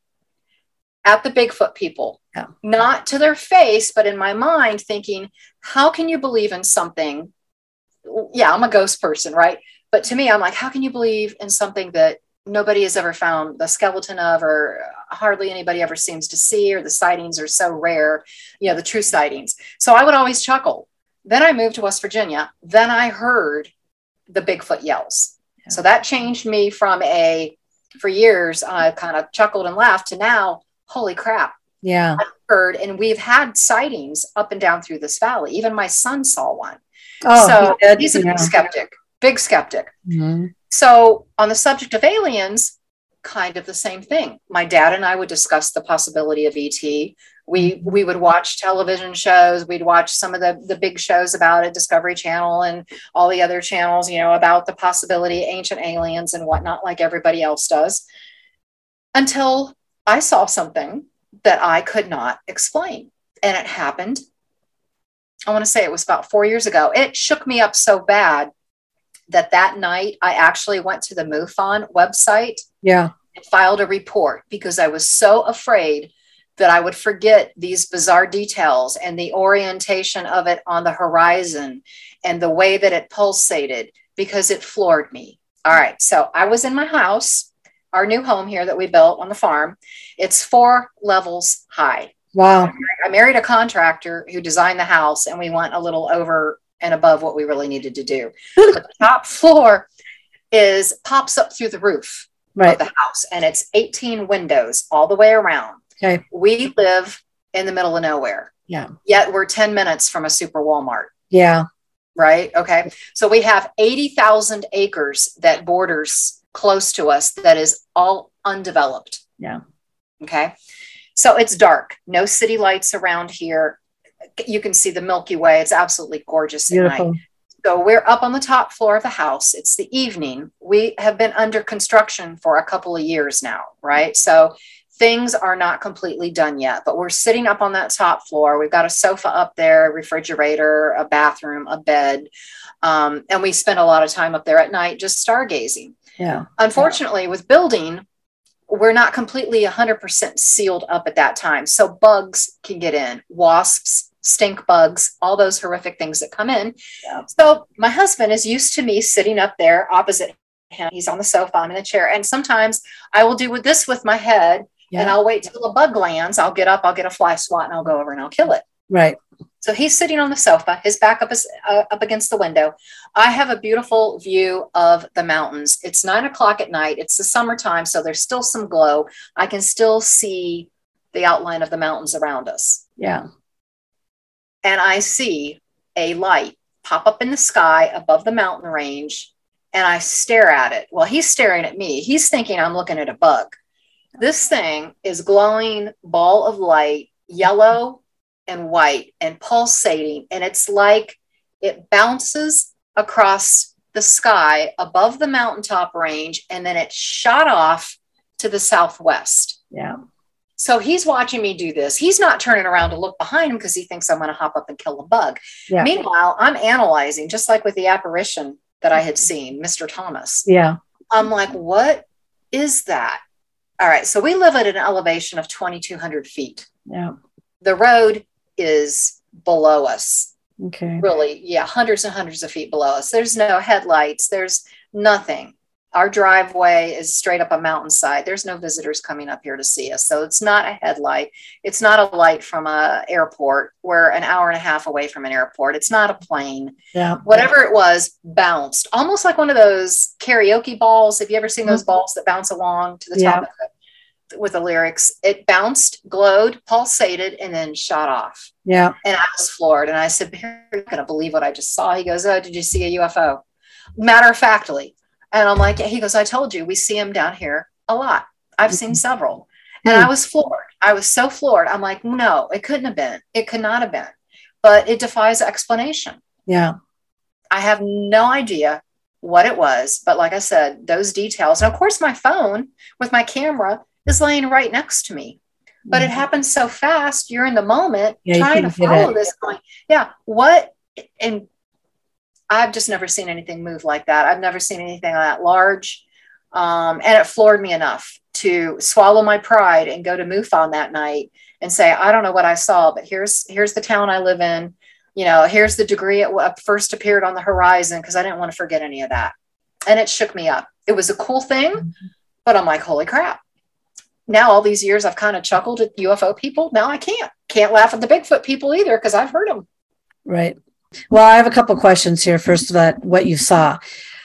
at the Bigfoot people, Yeah. not to their face, but in my mind thinking, how can you believe in something? Yeah, I'm a ghost person, right? But to me, I'm like, how can you believe in something that nobody has ever found the skeleton of, or hardly anybody ever seems to see, or the sightings are so rare, you know, the true sightings. So I would always chuckle. Then I moved to West Virginia. Then I heard the Bigfoot yells. So that changed me from a, for years, I kind of chuckled and laughed to now, holy crap. Yeah. I've heard, and we've had sightings up and down through this valley. Even my son saw one. Oh, so he did? he's a Yeah. big skeptic, big skeptic. Mm-hmm. So on the subject of aliens, kind of the same thing. My dad and I would discuss the possibility of E T. We we would watch television shows. We'd watch some of the, the big shows about it, Discovery Channel and all the other channels, you know, about the possibility of ancient aliens and whatnot, like everybody else does, until I saw something that I could not explain. And it happened, I want to say it was about four years ago. It shook me up so bad that that night I actually went to the MUFON website Yeah. and filed a report because I was so afraid that I would forget these bizarre details and the orientation of it on the horizon and the way that it pulsated, because it floored me. All right. So I was in my house, our new home here that we built on the farm. It's four levels high. Wow. I married a contractor who designed the house, and we went a little over and above what we really needed to do. But the top floor is pops up through the roof Right. of the house, and it's eighteen windows all the way around. Okay. We live in the middle of nowhere. Yeah. Yet we're ten minutes from a super Walmart. Yeah. Right. Okay. So we have eighty thousand acres that borders close to us that is all undeveloped. Yeah. Okay. So it's dark, no city lights around here. You can see the Milky Way. It's absolutely gorgeous at Beautiful. night. So we're up on the top floor of the house. It's the evening. We have been under construction for a couple of years now, right? So things are not completely done yet, but we're sitting up on that top floor. We've got a sofa up there, a refrigerator, a bathroom, a bed. Um, and we spend a lot of time up there at night just stargazing. Yeah. Unfortunately, with building, we're not completely one hundred percent sealed up at that time. So bugs can get in, wasps, stink bugs, all those horrific things that come in. Yeah. So my husband is used to me sitting up there opposite him. He's on the sofa, I'm in the chair. And sometimes I will do with this with my head. Yeah. And I'll wait till a bug lands. I'll get up, I'll get a fly swat, and I'll go over and I'll kill it. Right. So he's sitting on the sofa, his back up is uh, up against the window. I have a beautiful view of the mountains. It's nine o'clock at night. It's the summertime, so there's still some glow. I can still see the outline of the mountains around us. Yeah. And I see a light pop up in the sky above the mountain range, and I stare at it. Well, he's staring at me. He's thinking I'm looking at a bug. This thing is glowing ball of light, yellow and white and pulsating. And it's like it bounces across the sky above the mountaintop range, and then it shot off to the southwest. Yeah. So he's watching me do this. He's not turning around to look behind him because he thinks I'm going to hop up and kill a bug. Yeah. Meanwhile, I'm analyzing, just like with the apparition that I had seen, Mister Thomas. Yeah. I'm like, what is that? All right. So we live at an elevation of twenty-two hundred feet. Yeah. The road is below us. Okay. Really, yeah, hundreds and hundreds of feet below us. There's no headlights. There's nothing. Our driveway is straight up a mountainside. There's no visitors coming up here to see us. So it's not a headlight. It's not a light from an airport. We're an hour and a half away from an airport. It's not a plane. Yeah. Whatever it was bounced, almost like one of those karaoke balls. Have you ever seen those balls that bounce along to the Yeah. top of it with the lyrics? It bounced, glowed, pulsated, and then shot off. Yeah. And I was floored. And I said, "You're not going to believe what I just saw." He goes, "Oh, did you see a U F O?" Matter of factly. And I'm like, he goes, "I told you, we see them down here a lot. I've seen several." And I was floored. I was so floored. I'm like, no, it couldn't have been. It could not have been. But it defies explanation. Yeah. I have no idea what it was. But like I said, those details. And of course, my phone with my camera is laying right next to me. But it happens so fast. You're in the moment Yeah, you trying to couldn't get follow it. this going, yeah, what? And I've just never seen anything move like that. I've never seen anything that large. Um, and it floored me enough to swallow my pride and go to MUFON that night and say, I don't know what I saw, but here's, here's the town I live in. You know, here's the degree it first appeared on the horizon, because I didn't want to forget any of that. And it shook me up. It was a cool thing, but I'm like, holy crap. Now, all these years, I've kind of chuckled at U F O people. Now I can't. Can't laugh at the Bigfoot people either, because I've heard them. Right. Well, I have a couple questions here. First, about what you saw.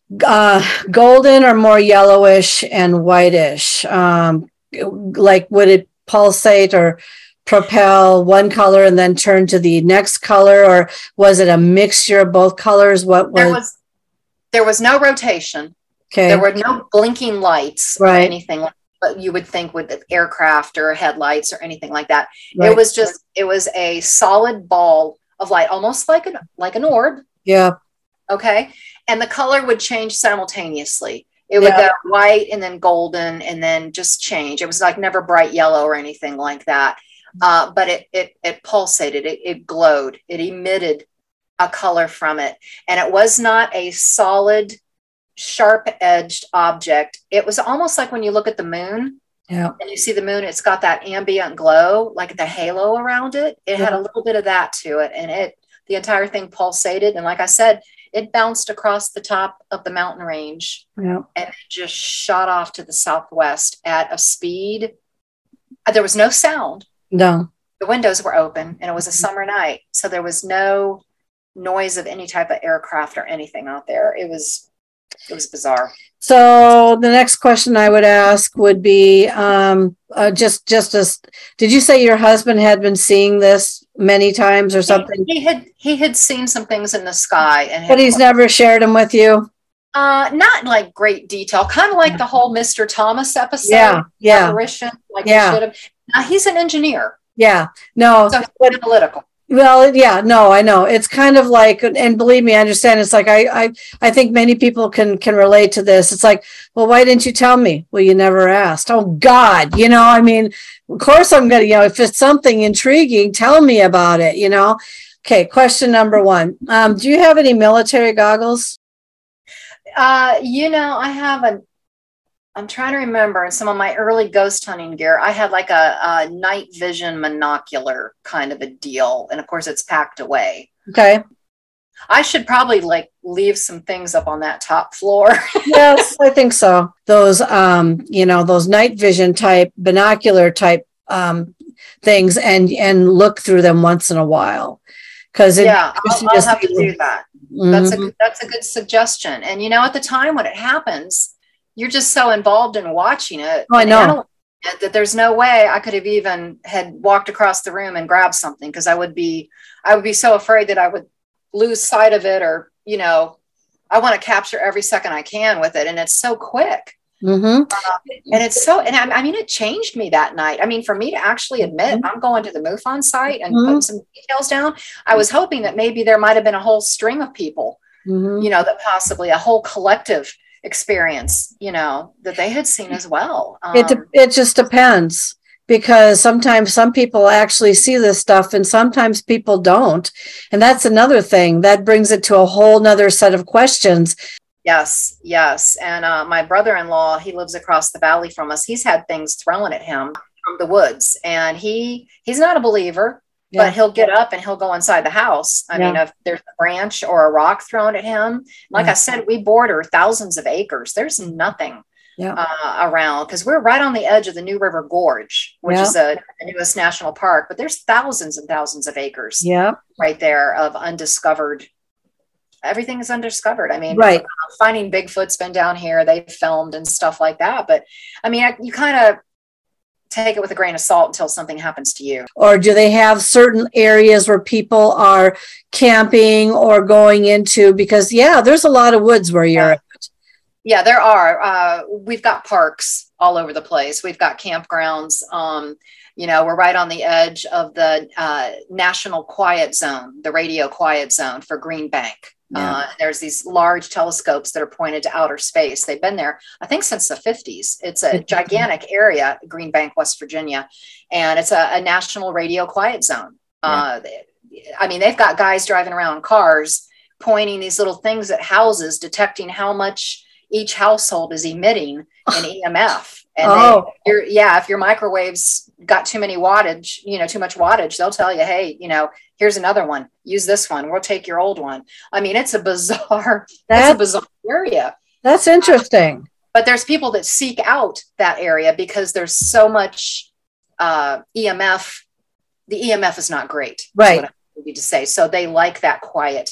uh, golden or more yellowish and whitish. Um, like would it pulsate or propel one color and then turn to the next color, or was it a mixture of both colors? What was? There was there was no rotation. Okay. There were no blinking lights Right. or anything like what you would think with aircraft or headlights or anything like that. Right. It was just it was a solid ball of light, almost like an like an orb. Yeah. Okay. And the color would change simultaneously. It would Yeah. go white and then golden and then just change. It was like never bright yellow or anything like that. Uh, but it, it, it pulsated, it, it glowed, it emitted a color from it. And it was not a solid, sharp edged object. It was almost like when you look at the moon Yeah. and you see the moon, it's got that ambient glow, like the halo around it. It had a little bit of that to it. And it, the entire thing pulsated. And like I said, it bounced across the top of the mountain range Yeah. and it just shot off to the southwest at a speed. There was no sound. No. The windows were open and it was a summer night. So there was no noise of any type of aircraft or anything out there. It was, it was bizarre. So the next question I would ask would be, um, uh, just, just as, did you say your husband had been seeing this many times or something? He, he had, he had seen some things in the sky and, But had, he's never shared them with you? uh, not like great detail, kind of like the whole Mister Thomas episode. Yeah, yeah. Apparition, like Yeah. he should have. Now he's an engineer. Yeah. No. So he's but- analytical. Well, yeah, no, I know. It's kind of like, and believe me, I understand. It's like, I, I, I think many people can, can relate to this. It's like, well, why didn't you tell me? Well, you never asked. Oh God. You know, I mean, of course I'm going to, you know, if it's something intriguing, tell me about it, you know? Okay. Question number one. Um, do you have any military goggles? Uh, you know, I have a, I'm trying to remember in some of my early ghost hunting gear, I had like a, a night vision monocular kind of a deal. And of course it's packed away. Okay. I should probably like leave some things up on that top floor. Yes, I think so. Those, um, you know, those night vision type, binocular type, um, things and, and look through them once in a while. Cause it, yeah, I'll, I'll have to do that. Mm-hmm. That's a, that's a good suggestion. And you know, at the time when it happens, you're just so involved in watching it. Oh, I know. It, that there's no way I could have even had walked across the room and grabbed something because I would be, I would be so afraid that I would lose sight of it or, you know, I want to capture every second I can with it. And it's so quick. Mm-hmm. Uh, and it's so, and I, I mean, it changed me that night. I mean, for me to actually admit I'm going to the MUFON site and Mm-hmm. putting some details down, I was hoping that maybe there might've been a whole string of people, Mm-hmm. you know, that possibly a whole collective experience, you know, that they had seen as well. Um, It, de- it just depends because sometimes some people actually see this stuff and sometimes people don't. And that's another thing that brings it to a whole nother set of questions. yes, yes. And uh, my brother-in-law, he lives across the valley from us. He's had things thrown at him from the woods and he, he's not a believer. Yeah. But he'll get up and he'll go inside the house. I Yeah. mean, if there's a branch or a rock thrown at him, like Yeah. I said, we border thousands of acres. There's nothing Yeah. uh, around because we're right on the edge of the New River Gorge, which Yeah. is a, a U S national park. But there's thousands and thousands of acres Yeah. right there of undiscovered. Everything is undiscovered. I mean, Right. uh, finding Bigfoot's been down here. They've filmed and stuff like that. But I mean, I, you kind of take it with a grain of salt until something happens to you. Or do they have certain areas where people are camping or going into? Because, yeah, there's a lot of woods where you're at. Yeah, there are. Uh, we've got parks all over the place. We've got campgrounds. Um, you know, we're right on the edge of the uh, National Quiet Zone, the radio quiet zone for Green Bank. Yeah. Uh, there's these large telescopes that are pointed to outer space. They've been there, I think, since the fifties. It's a gigantic area, Green Bank, West Virginia, and it's a, a national radio quiet zone. Uh, I mean, they've got guys driving around in cars pointing these little things at houses, detecting how much each household is emitting an E M F. And Oh. they, you're, yeah, if your microwaves got too many wattage, you know, too much wattage, they'll tell you, hey, you know, here's another one. Use this one. We'll take your old one. I mean, it's a bizarre, That- it's a bizarre area. That's interesting. But there's people that seek out that area because there's so much uh, E M F. The E M F is not great. is Right. what I need to say. So they like that quiet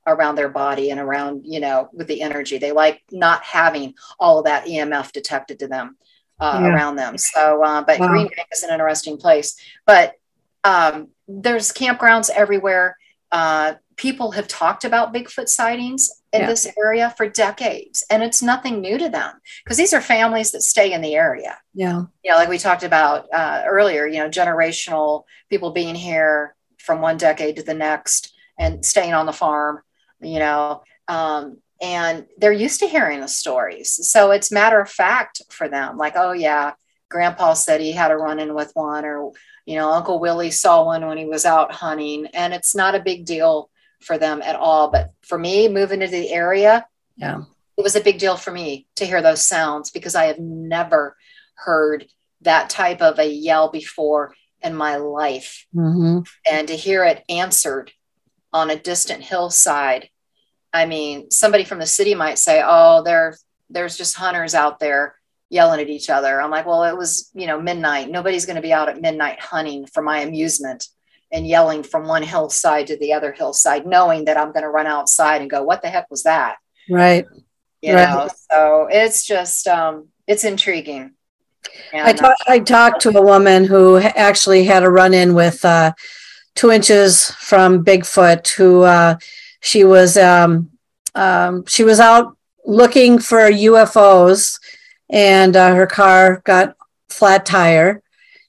around their body and around, you know, with the energy. They like not having all of that E M F detected to them uh, Yeah. around them. So, uh, but Wow. Green Bank is an interesting place. But um, there's campgrounds everywhere. Uh, people have talked about Bigfoot sightings in Yeah. this area for decades, and it's nothing new to them because these are families that stay in the area. Yeah. You know, like we talked about uh, earlier, you know, generational people being here from one decade to the next and staying on the farm, you know, um, and they're used to hearing the stories. So it's matter of fact for them, like, oh yeah, grandpa said he had a run-in with one, or, you know, Uncle Willie saw one when he was out hunting, and it's not a big deal for them at all. But for me, moving to the area, Yeah. it was a big deal for me to hear those sounds because I have never heard that type of a yell before in my life. Mm-hmm. And to hear it answered on a distant hillside. I mean, somebody from the city might say, oh, there, there's just hunters out there yelling at each other. I'm like, well, it was, you know, midnight. Nobody's going to be out at midnight hunting for my amusement and yelling from one hillside to the other hillside, knowing that I'm going to run outside and go, what the heck was that? Right. You Right. know, so it's just, um, it's intriguing. And, I, ta- I talked to a woman who ha- actually had a run-in with uh, two inches from Bigfoot. Who uh, she was um, um, she was out looking for U F Os, and uh, her car got flat tire,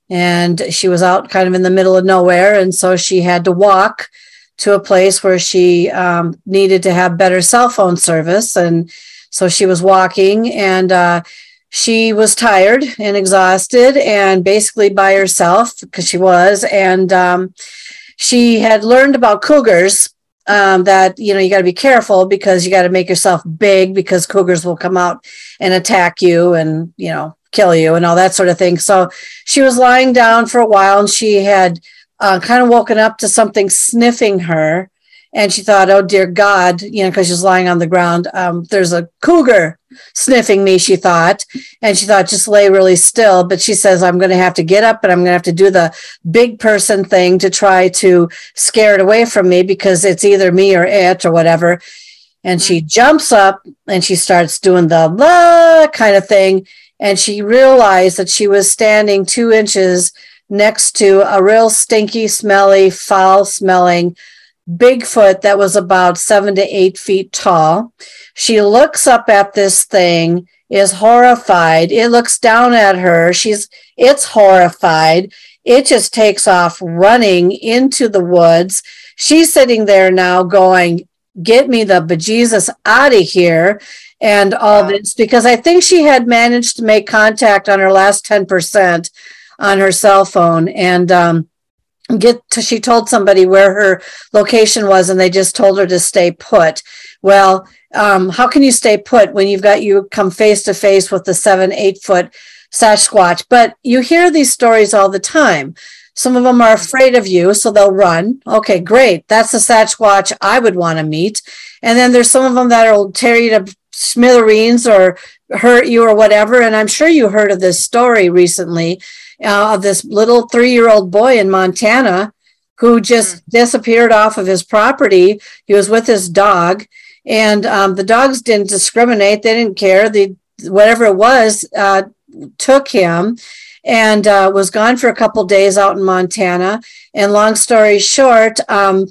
and she was out kind of in the middle of nowhere, and so she had to walk to a place where she um, needed to have better cell phone service, and so she was walking, and uh, she was tired and exhausted and basically by herself because she was. And um, she had learned about cougars, um, that, you know, you got to be careful because you got to make yourself big because cougars will come out and attack you and, you know, kill you and all that sort of thing. So she was lying down for a while, and she had uh, kind of woken up to something sniffing her. And she thought, oh, dear God, you know, because she's lying on the ground. Um, there's a cougar sniffing me, she thought. And she thought, just lay really still. But she says, I'm going to have to get up and I'm going to have to do the big person thing to try to scare it away from me because it's either me or it or whatever. And she jumps up and she starts doing the la kind of thing. And she realized that she was standing two inches next to a real stinky, smelly, foul smelling Bigfoot that was about seven to eight feet tall. She looks up at this thing, is horrified. It looks down at her. She's, it's horrified. It just takes off running into the woods. She's sitting there now going, get me the bejesus out of here. And all Wow. this, because I think she had managed to make contact on her last ten percent on her cell phone. And, um, get to, she told somebody where her location was and they just told her to stay put. Well, um, how can you stay put when you've got, you come face to face with the seven, eight foot Sasquatch? But you hear these stories all the time. Some of them are afraid of you, so they'll run. Okay, great. That's the Sasquatch I would want to meet. And then there's some of them that will tear you to smithereens or hurt you or whatever. And I'm sure you heard of this story recently uh, of this little three-year-old boy in Montana who just mm. disappeared off of his property. He was with his dog, and um, the dogs didn't discriminate. They didn't care. The whatever it was uh, took him and uh, was gone for a couple days out in Montana. And long story short, um,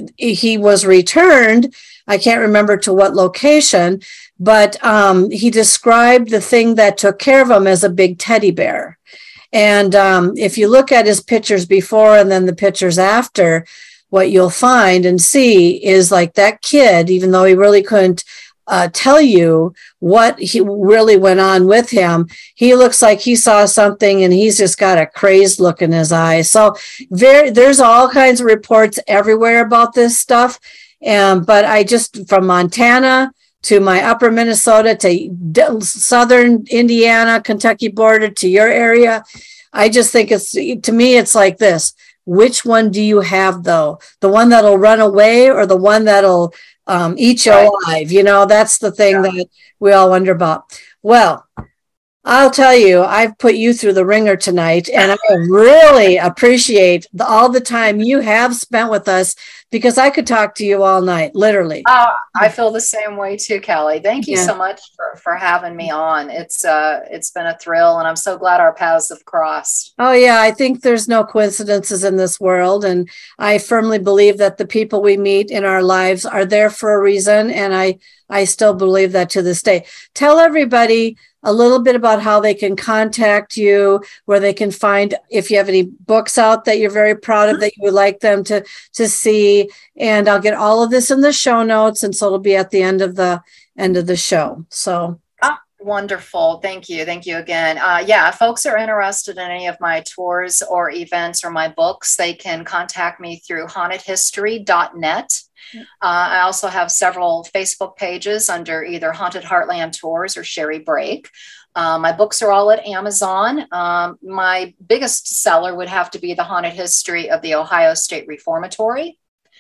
he was returned. I can't remember to what location, but um, he described the thing that took care of him as a big teddy bear. And um, if you look at his pictures before and then the pictures after, what you'll find and see is like that kid, even though he really couldn't uh, tell you what he really went on with him, he looks like he saw something and he's just got a crazed look in his eyes. So very, there's all kinds of reports everywhere about this stuff. Um, but I just, from Montana to my upper Minnesota to southern Indiana, Kentucky border to your area, I just think it's, to me, it's like this. Which one do you have, though? The one that'll run away or the one that'll um, eat you Right. alive? You know, that's the thing Yeah. that we all wonder about. Well, I'll tell you, I've put you through the ringer tonight, and I really appreciate the, all the time you have spent with us, because I could talk to you all night, literally. Uh, I feel the same way too, Kelly. Thank you Yeah. so much for, for having me on. It's uh, it's been a thrill, and I'm so glad our paths have crossed. Oh, yeah, I think there's no coincidences in this world. And I firmly believe that the people we meet in our lives are there for a reason. And I, I still believe that to this day. Tell everybody a little bit about how they can contact you, where they can find, if you have any books out that you're very proud of that you would like them to, to see. And I'll get all of this in the show notes. And so it'll be at the end of the end of the show. So. Wonderful. Thank you. Thank you again. Uh, yeah, if folks are interested in any of my tours or events or my books, they can contact me through haunted history dot net. Uh, I also have several Facebook pages under either Haunted Heartland Tours or Sherry Brake. Uh, my books are all at Amazon. Um, my biggest seller would have to be The Haunted History of the Ohio State Reformatory.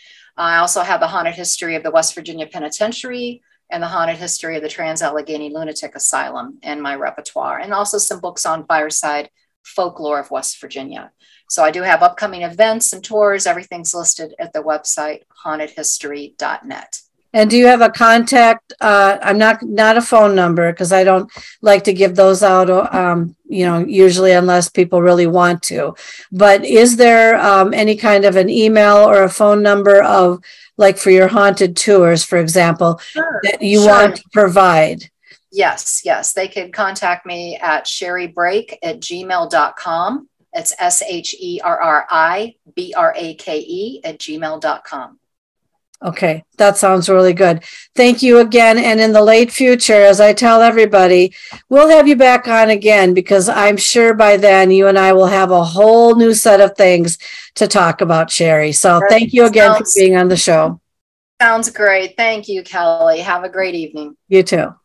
I also have The Haunted History of the West Virginia Penitentiary and The Haunted History of the Trans-Allegheny Lunatic Asylum in my repertoire, and also some books on fireside folklore of West Virginia. So I do have upcoming events and tours. Everything's listed at the website, haunted history dot net. And do you have a contact? Uh, I'm not not a phone number, because I don't like to give those out, um, you know, usually unless people really want to. But is there um, any kind of an email or a phone number of, like for your haunted tours, for example, Sure, that you sure. want to provide? Yes, yes. They can contact me at sherry brake at gmail dot com. It's S H E R R I B R A K E at gmail dot com. Okay, that sounds really good. Thank you again. And in the late future, as I tell everybody, we'll have you back on again, because I'm sure by then you and I will have a whole new set of things to talk about, Sherry. So thank you again Sounds- for being on the show. Sounds great. Thank you, Kelly. Have a great evening. You too.